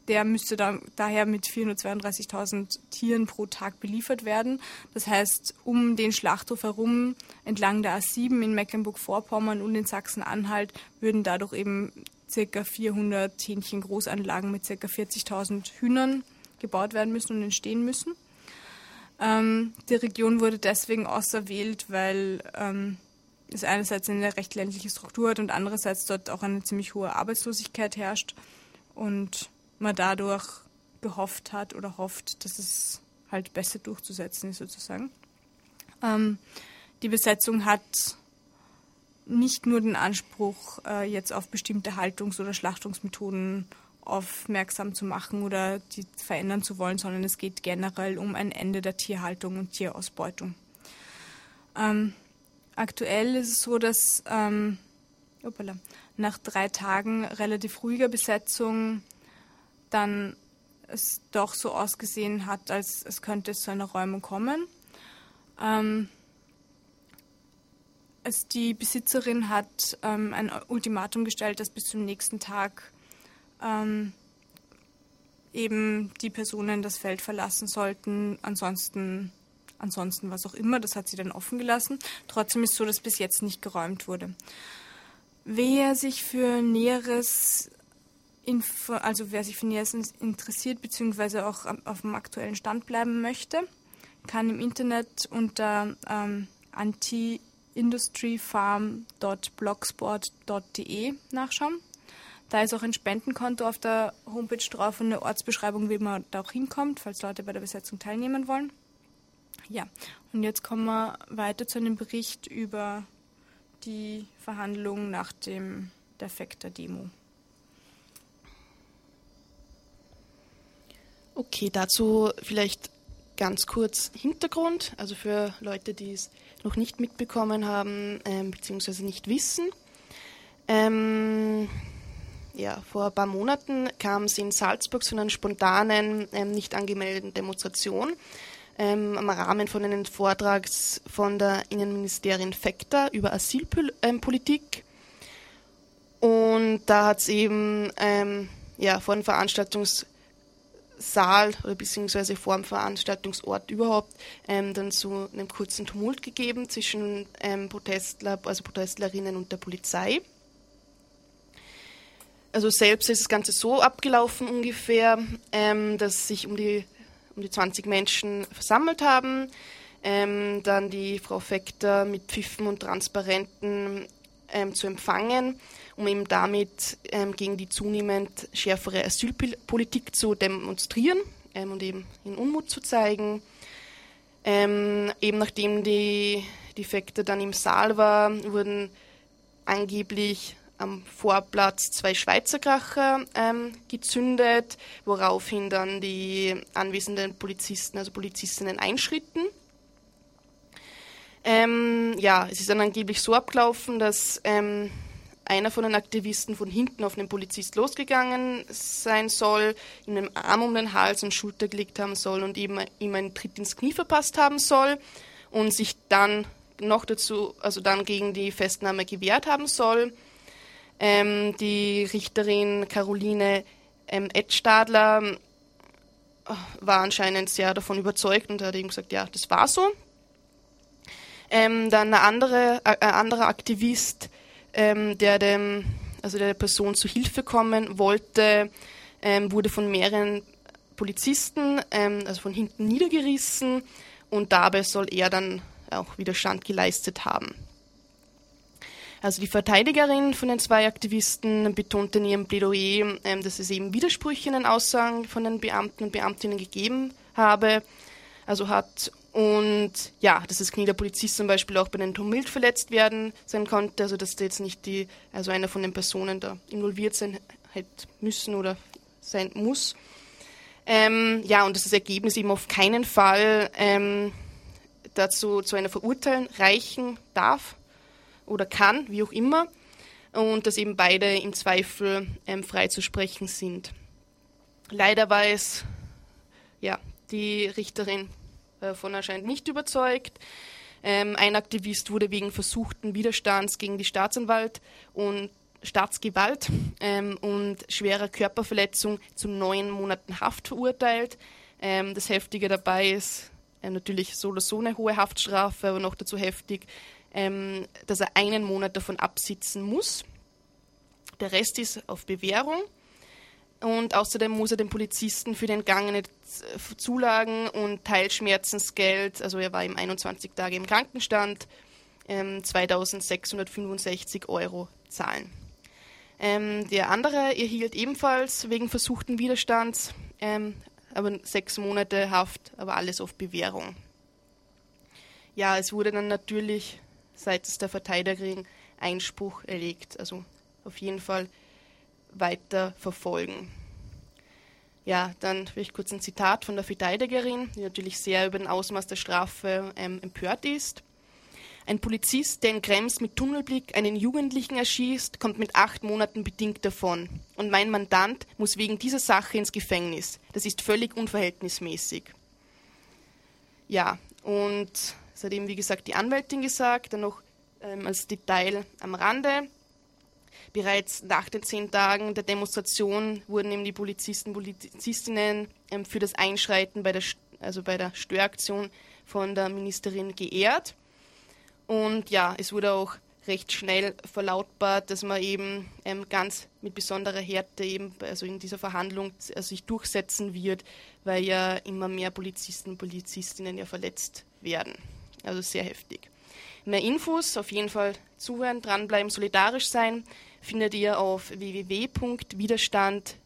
der müsste da, daher mit vierhundertzweiunddreißigtausend Tieren pro Tag beliefert werden. Das heißt, um den Schlachthof herum, entlang der A sieben in Mecklenburg-Vorpommern und in Sachsen-Anhalt, würden dadurch eben ca. vierhundert Hähnchengroßanlagen mit ca. vierzigtausend Hühnern gebaut werden müssen und entstehen müssen. Ähm, die Region wurde deswegen auserwählt, weil ähm, es einerseits eine recht ländliche Struktur hat und andererseits dort auch eine ziemlich hohe Arbeitslosigkeit herrscht und man dadurch gehofft hat oder hofft, dass es halt besser durchzusetzen ist sozusagen. Ähm, die Besetzung hat nicht nur den Anspruch, äh, jetzt auf bestimmte Haltungs- oder Schlachtungsmethoden aufmerksam zu machen oder die verändern zu wollen, sondern es geht generell um ein Ende der Tierhaltung und Tierausbeutung. Ähm, aktuell ist es so, dass ähm, opala, nach drei Tagen relativ ruhiger Besetzung dann es doch so ausgesehen hat, als es könnte zu einer Räumung kommen. Ähm, es, die Besitzerin hat ähm, ein Ultimatum gestellt, dass bis zum nächsten Tag ähm, eben die Personen das Feld verlassen sollten, ansonsten, ansonsten was auch immer, das hat sie dann offen gelassen. Trotzdem ist es so, dass bis jetzt nicht geräumt wurde. Wer sich für Näheres Info, also wer sich für Näheres interessiert, beziehungsweise auch auf dem aktuellen Stand bleiben möchte, kann im Internet unter ähm, anti industry farm punkt blogspot punkt de nachschauen. Da ist auch ein Spendenkonto auf der Homepage drauf und eine Ortsbeschreibung, wie man da auch hinkommt, falls Leute bei der Besetzung teilnehmen wollen. Ja, und jetzt kommen wir weiter zu einem Bericht über die Verhandlungen nach dem Defekt der Demo. Okay, dazu vielleicht ganz kurz Hintergrund, also für Leute, die es noch nicht mitbekommen haben, ähm, beziehungsweise nicht wissen. Ähm, ja, vor ein paar Monaten kam es in Salzburg zu einer spontanen, ähm, nicht angemeldeten Demonstration ähm, im Rahmen von einem Vortrags von der Innenministerin Fekter über Asylpolitik. Und da hat es eben ähm, ja, vor dem Veranstaltungs Saal oder beziehungsweise vor dem Veranstaltungsort überhaupt ähm, dann zu einem kurzen Tumult gegeben zwischen ähm, Protestler, also Protestlerinnen und der Polizei. Also selbst ist das Ganze so abgelaufen ungefähr, ähm, dass sich um die, um die zwanzig Menschen versammelt haben, ähm, dann die Frau Fekter mit Pfiffen und Transparenten ähm, zu empfangen, um eben damit ähm, gegen die zunehmend schärfere Asylpolitik zu demonstrieren ähm, und eben in Unmut zu zeigen. Ähm, eben nachdem die, die Fekter dann im Saal war, wurden angeblich am Vorplatz zwei Schweizer Kracher ähm, gezündet, woraufhin dann die anwesenden Polizisten, also Polizistinnen, einschritten. Ähm, ja, es ist dann angeblich so abgelaufen, dass ähm, einer von den Aktivisten von hinten auf den Polizist losgegangen sein soll, ihm den Arm um den Hals und Schulter gelegt haben soll und eben ihm einen Tritt ins Knie verpasst haben soll und sich dann noch dazu, also dann gegen die Festnahme gewehrt haben soll. Ähm, die Richterin Caroline ähm, Edstadler war anscheinend sehr davon überzeugt und hat eben gesagt, ja, das war so. Ähm, dann ein andere, äh, ein anderer Aktivist, ähm, der dem, also der Person zu Hilfe kommen wollte, ähm, wurde von mehreren Polizisten, ähm, also von hinten niedergerissen und dabei soll er dann auch Widerstand geleistet haben. Also die Verteidigerin von den zwei Aktivisten betonte in ihrem Plädoyer, ähm, dass es eben Widersprüche in den Aussagen von den Beamten und Beamtinnen gegeben habe, also hat. Und ja, dass das Knie der Polizist zum Beispiel auch bei den Tumult verletzt werden sein konnte, also dass da jetzt nicht die, also einer von den Personen da involviert sein hätte müssen oder sein muss. Ähm, ja, und dass das Ergebnis eben auf keinen Fall ähm, dazu zu einer Verurteilung reichen darf oder kann, wie auch immer, und dass eben beide im Zweifel ähm, freizusprechen sind. Leider war es ja die Richterin davon anscheinend nicht überzeugt. Ähm, ein Aktivist wurde wegen versuchten Widerstands gegen die Staatsanwalt und Staatsgewalt ähm, und schwerer Körperverletzung zu neun Monaten Haft verurteilt. Ähm, das Heftige dabei ist äh, natürlich so oder so eine hohe Haftstrafe, aber noch dazu heftig, ähm, dass er einen Monat davon absitzen muss. Der Rest ist auf Bewährung. Und außerdem muss er den Polizisten für den entgangene Zulagen und Teilschmerzensgeld, also er war im einundzwanzig Tage im Krankenstand, ähm, zweitausendsechshundertfünfundsechzig Euro zahlen. Ähm, der andere erhielt ebenfalls wegen versuchten Widerstands, ähm, aber sechs Monate Haft, aber alles auf Bewährung. Ja, es wurde dann natürlich seitens der Verteidigerin Einspruch erlegt, also auf jeden Fall weiter verfolgen. Ja, dann vielleicht kurz ein Zitat von der Verteidigerin, die natürlich sehr über den Ausmaß der Strafe ähm, empört ist. Ein Polizist, der in Krems mit Tunnelblick einen Jugendlichen erschießt, kommt mit acht Monaten bedingt davon. Und mein Mandant muss wegen dieser Sache ins Gefängnis. Das ist völlig unverhältnismäßig. Ja, und das hat eben, wie gesagt, die Anwältin gesagt, dann noch ähm, als Detail am Rande. Bereits nach den zehn Tagen der Demonstration wurden eben die Polizisten und Polizistinnen ähm, für das Einschreiten bei der, also bei der Störaktion von der Ministerin geehrt. Und ja, es wurde auch recht schnell verlautbart, dass man eben ähm, ganz mit besonderer Härte eben also in dieser Verhandlung also sich durchsetzen wird, weil ja immer mehr Polizisten und Polizistinnen ja verletzt werden. Also sehr heftig. Mehr Infos, auf jeden Fall zuhören, dranbleiben, solidarisch sein, findet ihr auf w w w punkt widerstand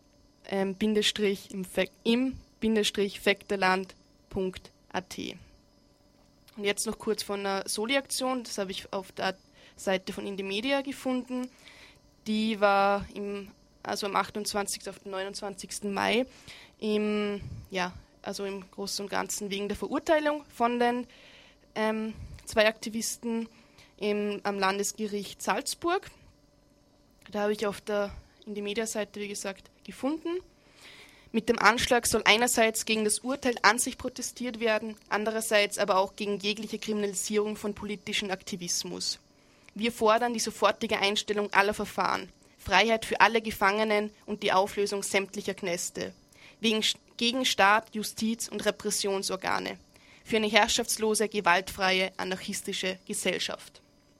im Fekterland punkt a t. Und jetzt noch kurz von der Soli-Aktion, das habe ich auf der Seite von Indymedia gefunden. Die war im, also am achtundzwanzigsten auf den neunundzwanzigsten Mai im, ja, also im Großen und Ganzen wegen der Verurteilung von den ähm, zwei Aktivisten im, am Landesgericht Salzburg. Da habe ich auf der Indymedia-Seite, wie gesagt, gefunden. Mit dem Anschlag soll einerseits gegen das Urteil an sich protestiert werden, andererseits aber auch gegen jegliche Kriminalisierung von politischem Aktivismus. Wir fordern die sofortige Einstellung aller Verfahren, Freiheit für alle Gefangenen und die Auflösung sämtlicher Knäste, wegen, gegen Staat, Justiz und Repressionsorgane, für eine herrschaftslose, gewaltfreie, anarchistische Gesellschaft.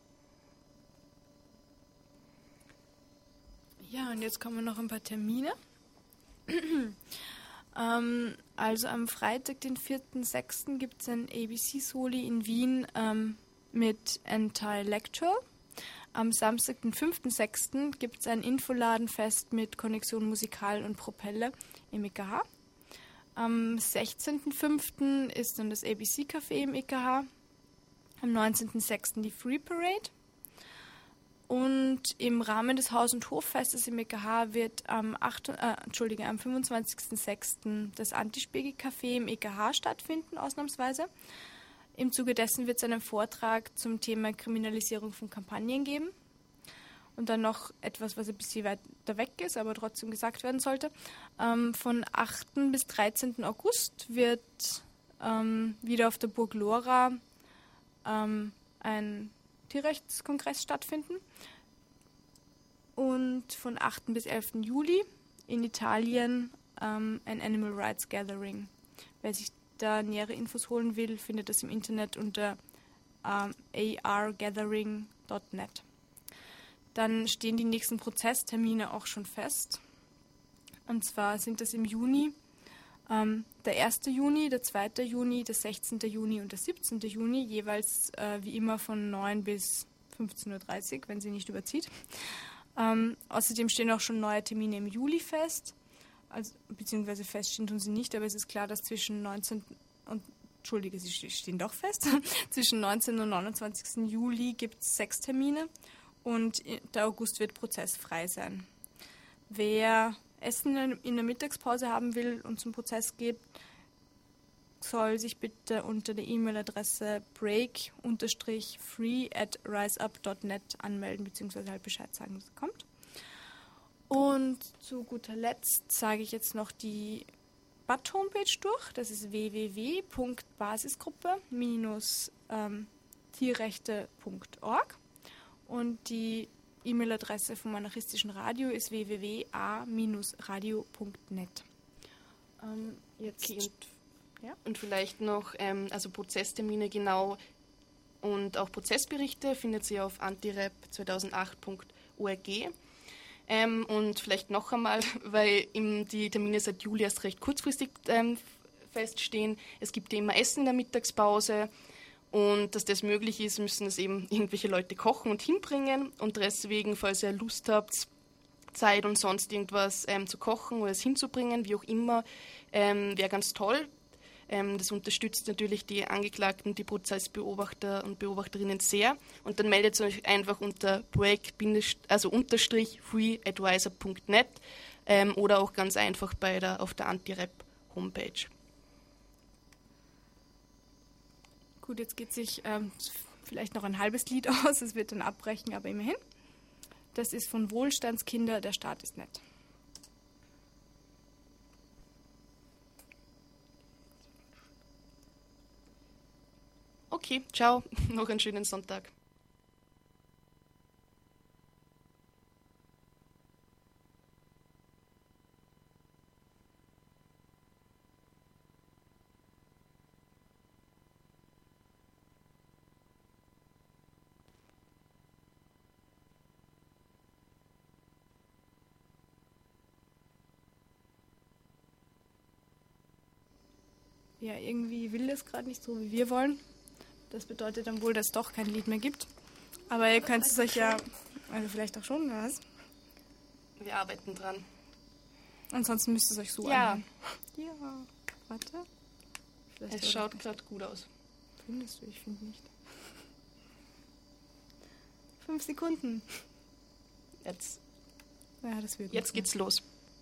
Ja, und jetzt kommen noch ein paar Termine. ähm, also am Freitag, den vierten sechsten gibt es ein A B C-Soli in Wien ähm, mit Anti-Lectural. Am Samstag, den fünften sechsten gibt es ein Infoladenfest mit Konnexion Musikal und Propelle im I K H. Am sechzehnten fünften ist dann das A B C-Café im I K H. Am neunzehnten sechsten die Free Parade. Und im Rahmen des Haus- und Hoffestes im I K H wird am, acht, äh, Entschuldige, am fünfundzwanzigsten sechsten das Antispiegel-Café im I K H stattfinden, ausnahmsweise. Im Zuge dessen wird es einen Vortrag zum Thema Kriminalisierung von Kampagnen geben. Und dann noch etwas, was ein bisschen weiter weg ist, aber trotzdem gesagt werden sollte. Ähm, von achten bis dreizehnten August wird ähm, wieder auf der Burg Lora ähm, ein Tierrechtskongress stattfinden. Und von achten bis elften Juli in Italien ähm, ein Animal Rights Gathering. Wer sich da nähere Infos holen will, findet das im Internet unter ähm, a r gathering punkt net. Dann stehen die nächsten Prozesstermine auch schon fest. Und zwar sind das im Juni ähm, der erste Juni, der zweite Juni, der sechzehnte Juni und der siebzehnte Juni, jeweils äh, wie immer von neun bis fünfzehn Uhr dreißig, wenn sie nicht überzieht. Ähm, außerdem stehen auch schon neue Termine im Juli fest, also, beziehungsweise feststehen tun sie nicht, aber es ist klar, dass zwischen neunzehnten und Entschuldige, sie stehen doch fest, zwischen neunzehnten und neunundzwanzigsten Juli gibt es sechs Termine und der August wird prozessfrei sein. Wer Essen in der Mittagspause haben will und zum Prozess geht, soll sich bitte unter der E-Mail-Adresse break free at riseup punkt net anmelden, beziehungsweise halt Bescheid sagen, dass es kommt. Und zu guter Letzt sage ich jetzt noch die B A T-Homepage durch. Das ist w w w punkt basisgruppe Tierrechte punkt org. Und die E-Mail-Adresse vom Anarchistischen Radio ist w w w punkt a Bindestrich radio punkt net. Ähm, jetzt okay, und, ja. und vielleicht noch, ähm, also Prozesstermine genau und auch Prozessberichte findet ihr auf antirep zweitausendacht punkt org. Ähm, und vielleicht noch einmal, weil im, die Termine seit Juli erst recht kurzfristig ähm, feststehen, es gibt immer Essen in der Mittagspause und dass das möglich ist, müssen es eben irgendwelche Leute kochen und hinbringen und deswegen, falls ihr Lust habt, Zeit und sonst irgendwas ähm, zu kochen oder es hinzubringen, wie auch immer, ähm, wäre ganz toll. Ähm, das unterstützt natürlich die Angeklagten, die Prozessbeobachter und Beobachterinnen sehr. Und dann meldet euch einfach unter break, also unterstrich freeadvisor punkt net ähm, oder auch ganz einfach bei der, auf der Antirep Homepage. Gut, jetzt geht sich ähm, vielleicht noch ein halbes Lied aus, es wird dann abbrechen, aber immerhin. Das ist von Wohlstandskinder, der Staat ist nett. Okay, ciao, noch einen schönen Sonntag. Ja, irgendwie will das gerade nicht so, wie wir wollen. Das bedeutet dann wohl, dass es doch kein Lied mehr gibt. Aber ihr könnt es euch ja, also vielleicht auch schon, oder was? Wir arbeiten dran. Ansonsten müsst ihr es euch so ja. anhören. Ja, warte. Vielleicht es schaut gerade gut aus. Findest du? Ich finde nicht. Fünf Sekunden. Jetzt. Ja, das wird Jetzt geht's los.